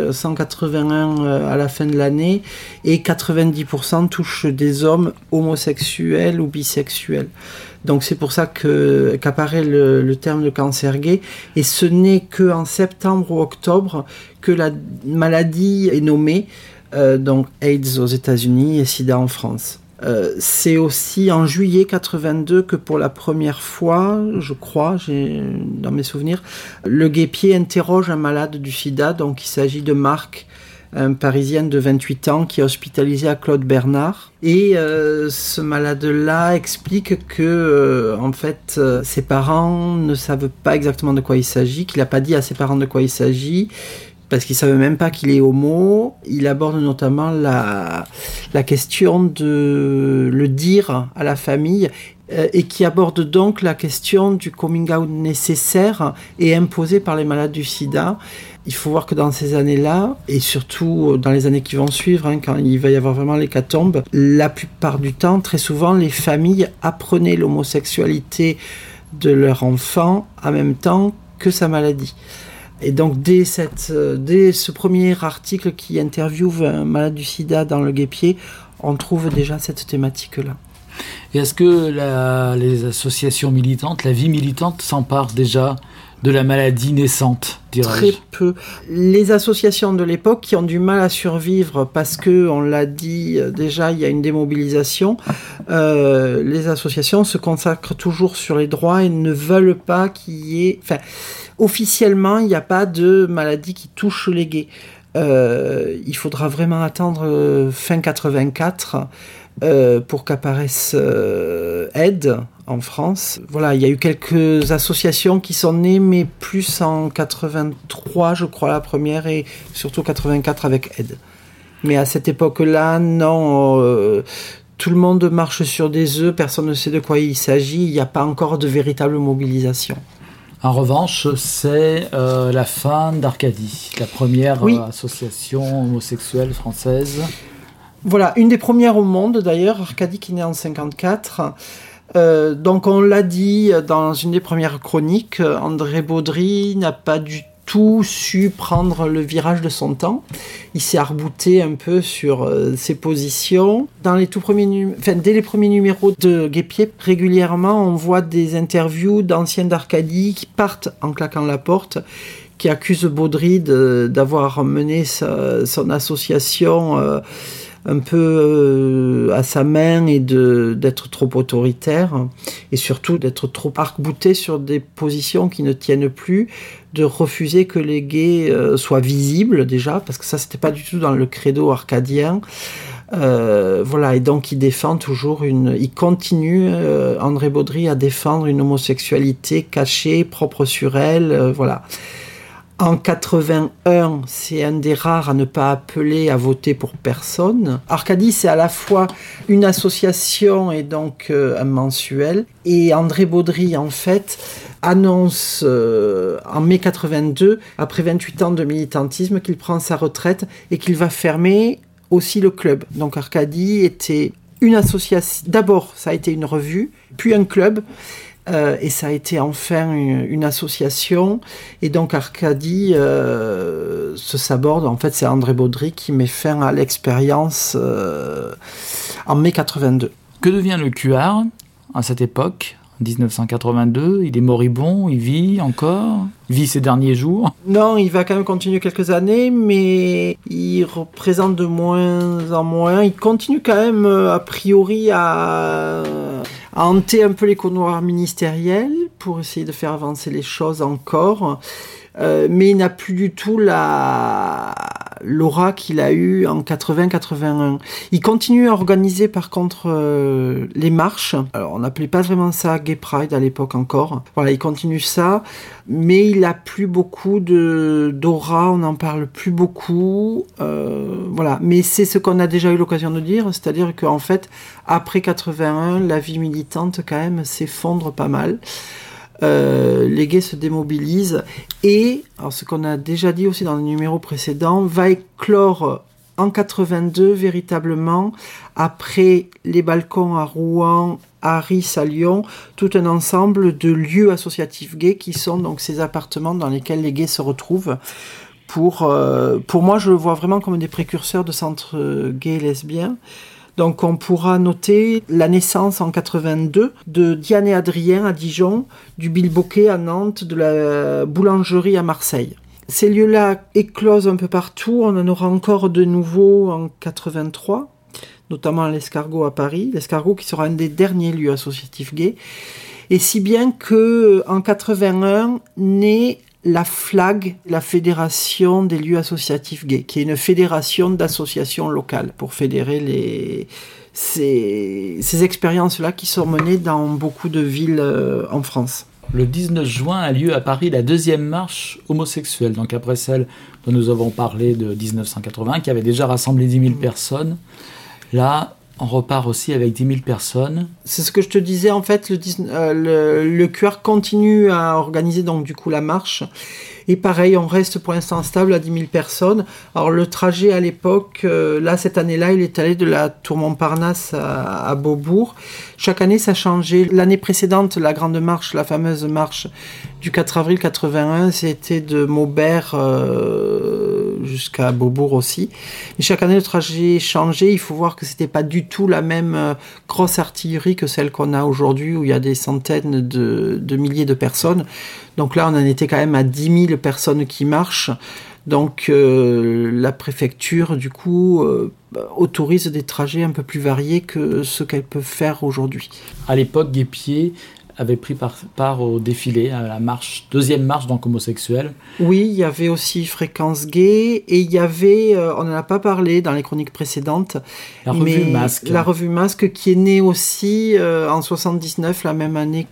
181 à la fin de l'année, et 90% touchent des hommes homosexuels ou bisexuels. Donc c'est pour ça qu'apparaît le terme de cancer gay, et ce n'est qu'en septembre ou octobre que la maladie est nommée, donc AIDS aux États-Unis et SIDA en France. C'est aussi en juillet 82 que pour la première fois, je crois, j'ai dans mes souvenirs, le Guépier interroge un malade du sida. Donc il s'agit de Marc, un Parisien de 28 ans qui est hospitalisé à Claude Bernard. Et ce malade-là explique que en fait ses parents ne savent pas exactement de quoi il s'agit, qu'il n'a pas dit à ses parents de quoi il s'agit, parce qu'il ne savait même pas qu'il est homo. Il aborde notamment la question de le dire à la famille, et qui aborde donc la question du coming out nécessaire et imposé par les malades du sida. Il faut voir que dans ces années-là, et surtout dans les années qui vont suivre, quand il va y avoir vraiment l'hécatombe, la plupart du temps, très souvent, les familles apprenaient l'homosexualité de leur enfant en même temps que sa maladie. Et donc dès ce premier article qui interviewe un malade du sida dans le Guépier, on trouve déjà cette thématique-là. Et est-ce que les associations militantes, la vie militante s'empare déjà de la maladie naissante, dirais-je ? Très peu. Les associations de l'époque qui ont du mal à survivre parce que, on l'a dit déjà, il y a une démobilisation, les associations se consacrent toujours sur les droits et ne veulent pas qu'il y ait... Enfin, officiellement, il n'y a pas de maladie qui touche les gays. Il faudra vraiment attendre fin 84 pour qu'apparaisse Aide en France. Voilà, il y a eu quelques associations qui sont nées, mais plus en 83, je crois, la première, et surtout 84 avec Aide. Mais à cette époque-là, non... tout le monde marche sur des œufs, personne ne sait de quoi il s'agit, il n'y a pas encore de véritable mobilisation. En revanche, c'est la fin d'Arcadie, la première association homosexuelle française. Voilà, une des premières au monde d'ailleurs, Arcadie qui est née en 54. Donc on l'a dit dans une des premières chroniques, André Baudry n'a pas du tout su prendre le virage de son temps. Il s'est arc-bouté un peu sur ses positions. Dès les premiers numéros de Guépier, régulièrement, on voit des interviews d'anciens d'Arcadie qui partent en claquant la porte, qui accusent Baudry d'avoir mené son association un peu à sa main et d'être trop autoritaire, et surtout d'être trop arc-bouté sur des positions qui ne tiennent plus, de refuser que les gays soient visibles déjà, parce que ça c'était pas du tout dans le credo arcadien. Voilà, et donc il défend toujours il continue, André Baudry, à défendre une homosexualité cachée, propre sur elle, voilà. En 81, c'est un des rares à ne pas appeler à voter pour personne. Arcadie, c'est à la fois une association et donc un mensuel. Et André Baudry, en fait, annonce en mai 82, après 28 ans de militantisme, qu'il prend sa retraite et qu'il va fermer aussi le club. Donc Arcadie était une association. D'abord, ça a été une revue, puis un club. Et ça a été enfin une association. Et donc Arcadie se saborde. En fait, c'est André Baudry qui met fin à l'expérience en mai 82. Que devient le QR à cette époque, en 1982. Il est moribond, il vit encore, il vit ses derniers jours. Non, il va quand même continuer quelques années, mais il représente de moins en moins. Il continue quand même, a priori, à hanter un peu les couloirs ministériels pour essayer de faire avancer les choses encore. Mais il n'a plus du tout l'aura qu'il a eue en 80-81. Il continue à organiser par contre les marches. Alors on n'appelait pas vraiment ça Gay Pride à l'époque encore. Voilà, il continue ça, mais il n'a plus beaucoup d'aura, on n'en parle plus beaucoup. Voilà, mais c'est ce qu'on a déjà eu l'occasion de dire, c'est-à-dire qu'en fait, après 81, la vie militante quand même s'effondre pas mal. Les gays se démobilisent et, alors ce qu'on a déjà dit aussi dans le numéro précédent, va éclore en 82 véritablement, après les balcons à Rouen, à Ris, à Lyon, tout un ensemble de lieux associatifs gays qui sont donc ces appartements dans lesquels les gays se retrouvent. Pour moi, je le vois vraiment comme des précurseurs de centres gays et lesbiens. Donc on pourra noter la naissance en 82 de Diane et Adrien à Dijon, du Bilboquet à Nantes, de la boulangerie à Marseille. Ces lieux-là éclosent un peu partout, on en aura encore de nouveaux en 83, notamment à l'Escargot à Paris, l'Escargot qui sera un des derniers lieux associatifs gays, et si bien qu'en 81 naît la FLAG, la Fédération des lieux associatifs gays, qui est une fédération d'associations locales pour fédérer ces expériences-là qui sont menées dans beaucoup de villes en France. Le 19 juin a lieu à Paris la deuxième marche homosexuelle, donc après celle dont nous avons parlé de 1980, qui avait déjà rassemblé 10 000 personnes. Là, on repart aussi avec 10 000 personnes. C'est ce que je te disais, en fait, le QR continue à organiser donc du coup la marche. Et pareil, on reste pour l'instant stable à 10 000 personnes. Alors le trajet à l'époque, là cette année-là, il est allé de la Tour Montparnasse à Beaubourg. Chaque année, ça changeait. L'année précédente, la grande marche, la fameuse marche du 4 avril 81, c'était de Maubert jusqu'à Beaubourg aussi. Et chaque année, le trajet changeait. Il faut voir que c'était pas du tout la même grosse artillerie que celle qu'on a aujourd'hui, où il y a des centaines de milliers de personnes. Donc là, on en était quand même à 10 000 personnes qui marchent. Donc la préfecture, du coup, autorise des trajets un peu plus variés que ce qu'elle peut faire aujourd'hui. À l'époque, Guépier avait pris part au défilé, à la marche, deuxième marche donc homosexuelle. Oui, il y avait aussi Fréquence Gay, et il y avait, on n'en a pas parlé dans les chroniques précédentes, la revue Masque. La revue Masque qui est née aussi en 79, la même année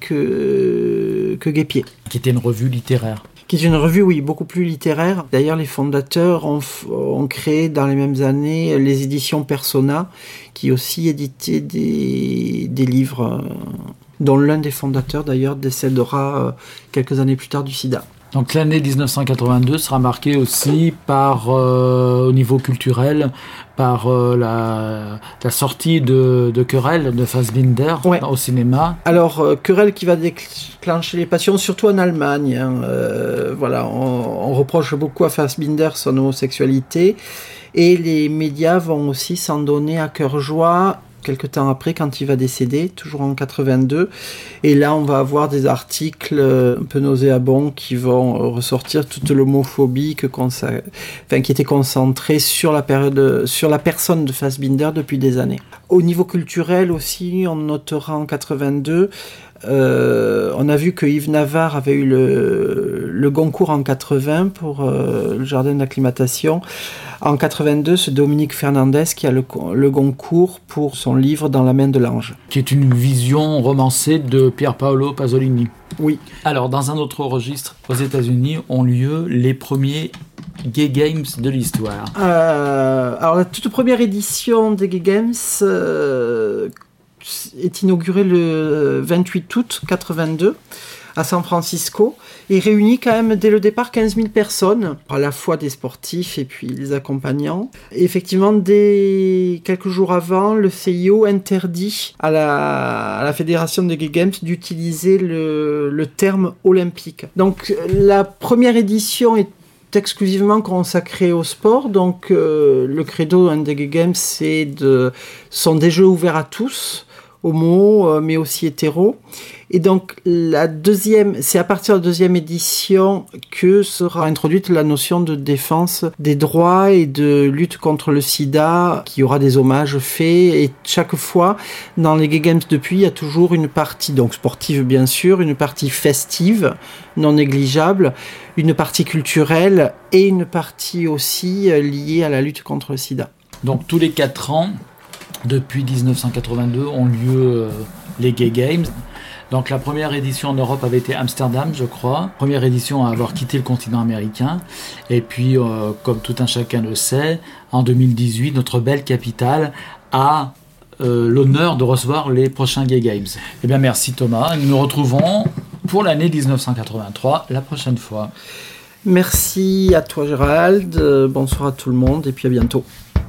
que Guépier. Qui était une revue littéraire. Qui est une revue, oui, beaucoup plus littéraire. D'ailleurs, les fondateurs ont créé dans les mêmes années les éditions Persona, qui aussi éditaient des livres, dont l'un des fondateurs, d'ailleurs, décédera quelques années plus tard du sida. Donc l'année 1982 sera marquée aussi par, au niveau culturel, par la sortie de Querelle de Fassbinder au cinéma. Alors Querelle qui va déclencher les passions, surtout en Allemagne. Voilà, on reproche beaucoup à Fassbinder son homosexualité, et les médias vont aussi s'en donner à cœur joie quelque temps après, quand il va décéder, toujours en 82. Et là, on va avoir des articles un peu nauséabonds qui vont ressortir toute l'homophobie qui était concentrée sur la personne de Fassbinder depuis des années. Au niveau culturel aussi, on notera en 82, on a vu que Yves Navarre avait eu le Goncourt en 80 pour le jardin d'acclimatation. En 82, c'est Dominique Fernandez qui a le Goncourt pour son livre Dans la main de l'ange. Qui est une vision romancée de Pier Paolo Pasolini. Oui. Alors, dans un autre registre, aux États-Unis ont lieu les premiers Gay Games de l'histoire. Alors, la toute première édition des Gay Games est inaugurée le 28 août 82 à San Francisco, et réunit quand même dès le départ 15 000 personnes, à la fois des sportifs et puis les accompagnants. Et effectivement, dès quelques jours avant, le CIO interdit à la Fédération des Gay Games d'utiliser le terme olympique. Donc la première édition est exclusivement consacré au sport, donc le credo des Gay Games sont des jeux ouverts à tous, homo, mais aussi hétéro. Et donc, c'est à partir de la deuxième édition que sera introduite la notion de défense des droits et de lutte contre le sida, qui aura des hommages faits. Et chaque fois, dans les Gay Games depuis, il y a toujours une partie, donc sportive bien sûr, une partie festive, non négligeable, une partie culturelle et une partie aussi liée à la lutte contre le sida. Donc, tous les 4 ans, depuis 1982, ont lieu les Gay Games. Donc la première édition en Europe avait été Amsterdam, je crois. Première édition à avoir quitté le continent américain. Et puis, comme tout un chacun le sait, en 2018, notre belle capitale a l'honneur de recevoir les prochains Gay Games. Eh bien, merci Thomas. Nous nous retrouvons pour l'année 1983, la prochaine fois. Merci à toi Gérald. Bonsoir à tout le monde et puis à bientôt.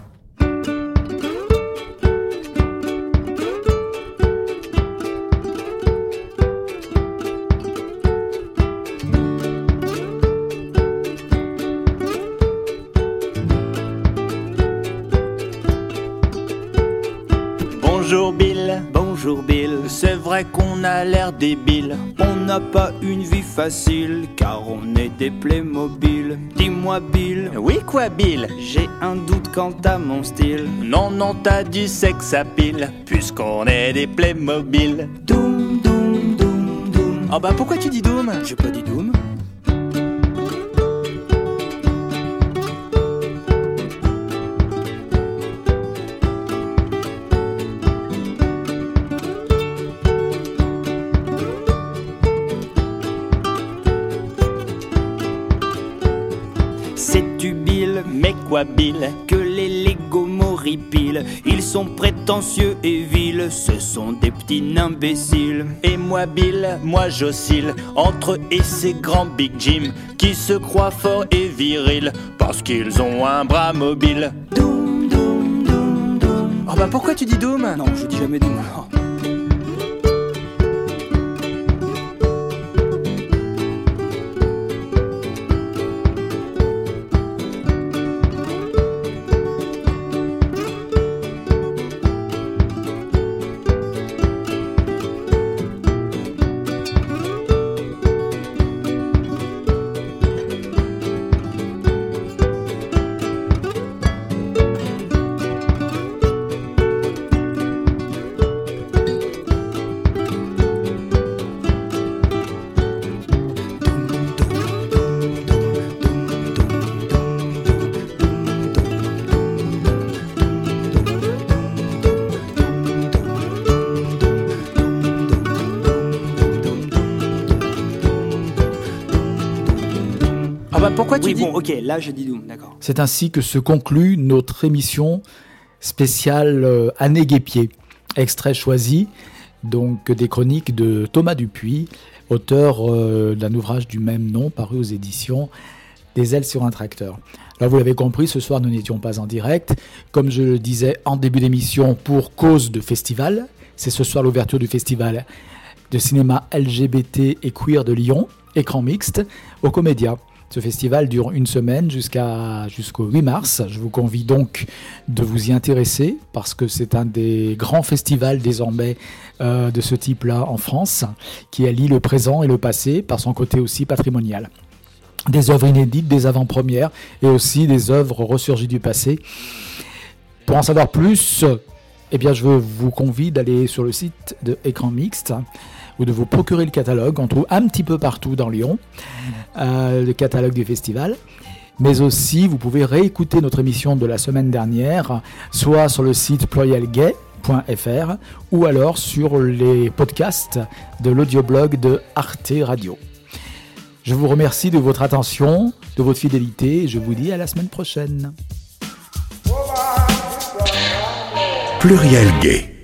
Bonjour Bill, c'est vrai qu'on a l'air débile. On n'a pas une vie facile, car on est des Playmobil. Dis-moi Bill. Oui quoi Bill? J'ai un doute quant à mon style. Non, t'as du sexe à pile, puisqu'on est des Playmobil. Doom, doom, doom, doom. Oh bah pourquoi tu dis doom? J'ai pas dit doom. Mais quoi Bill? Que les Lego m'horripilent. Ils sont prétentieux et vils. Ce sont des petits imbéciles. Et moi Bill, moi j'oscille entre eux et ces grands Big Jim qui se croient forts et virils parce qu'ils ont un bras mobile. Doom, doom, doom, doom. Oh bah pourquoi tu dis doom? Non, je dis jamais doom. Pourquoi tu dis... bon, ok, là je dis doom, d'accord. C'est ainsi que se conclut notre émission spéciale Année Guêpier. Extrait choisi donc des chroniques de Thomas Dupuis, auteur d'un ouvrage du même nom paru aux éditions Des ailes sur un tracteur. Alors vous l'avez compris, ce soir nous n'étions pas en direct. Comme je le disais en début d'émission, pour cause de festival, c'est ce soir l'ouverture du festival de cinéma LGBT et queer de Lyon, écran mixte, au Comédia. Ce festival dure une semaine jusqu'au 8 mars. Je vous convie donc de vous y intéresser parce que c'est un des grands festivals désormais de ce type-là en France qui allie le présent et le passé par son côté aussi patrimonial. Des œuvres inédites, des avant-premières et aussi des œuvres ressurgies du passé. Pour en savoir plus, eh bien, je vous convie d'aller sur le site de Écran Mixte ou de vous procurer le catalogue. On trouve un petit peu partout dans Lyon le catalogue du festival. Mais aussi, vous pouvez réécouter notre émission de la semaine dernière, soit sur le site plurielgay.fr ou alors sur les podcasts de l'audioblog de Arte Radio. Je vous remercie de votre attention, de votre fidélité et je vous dis à la semaine prochaine. Pluriel Gay.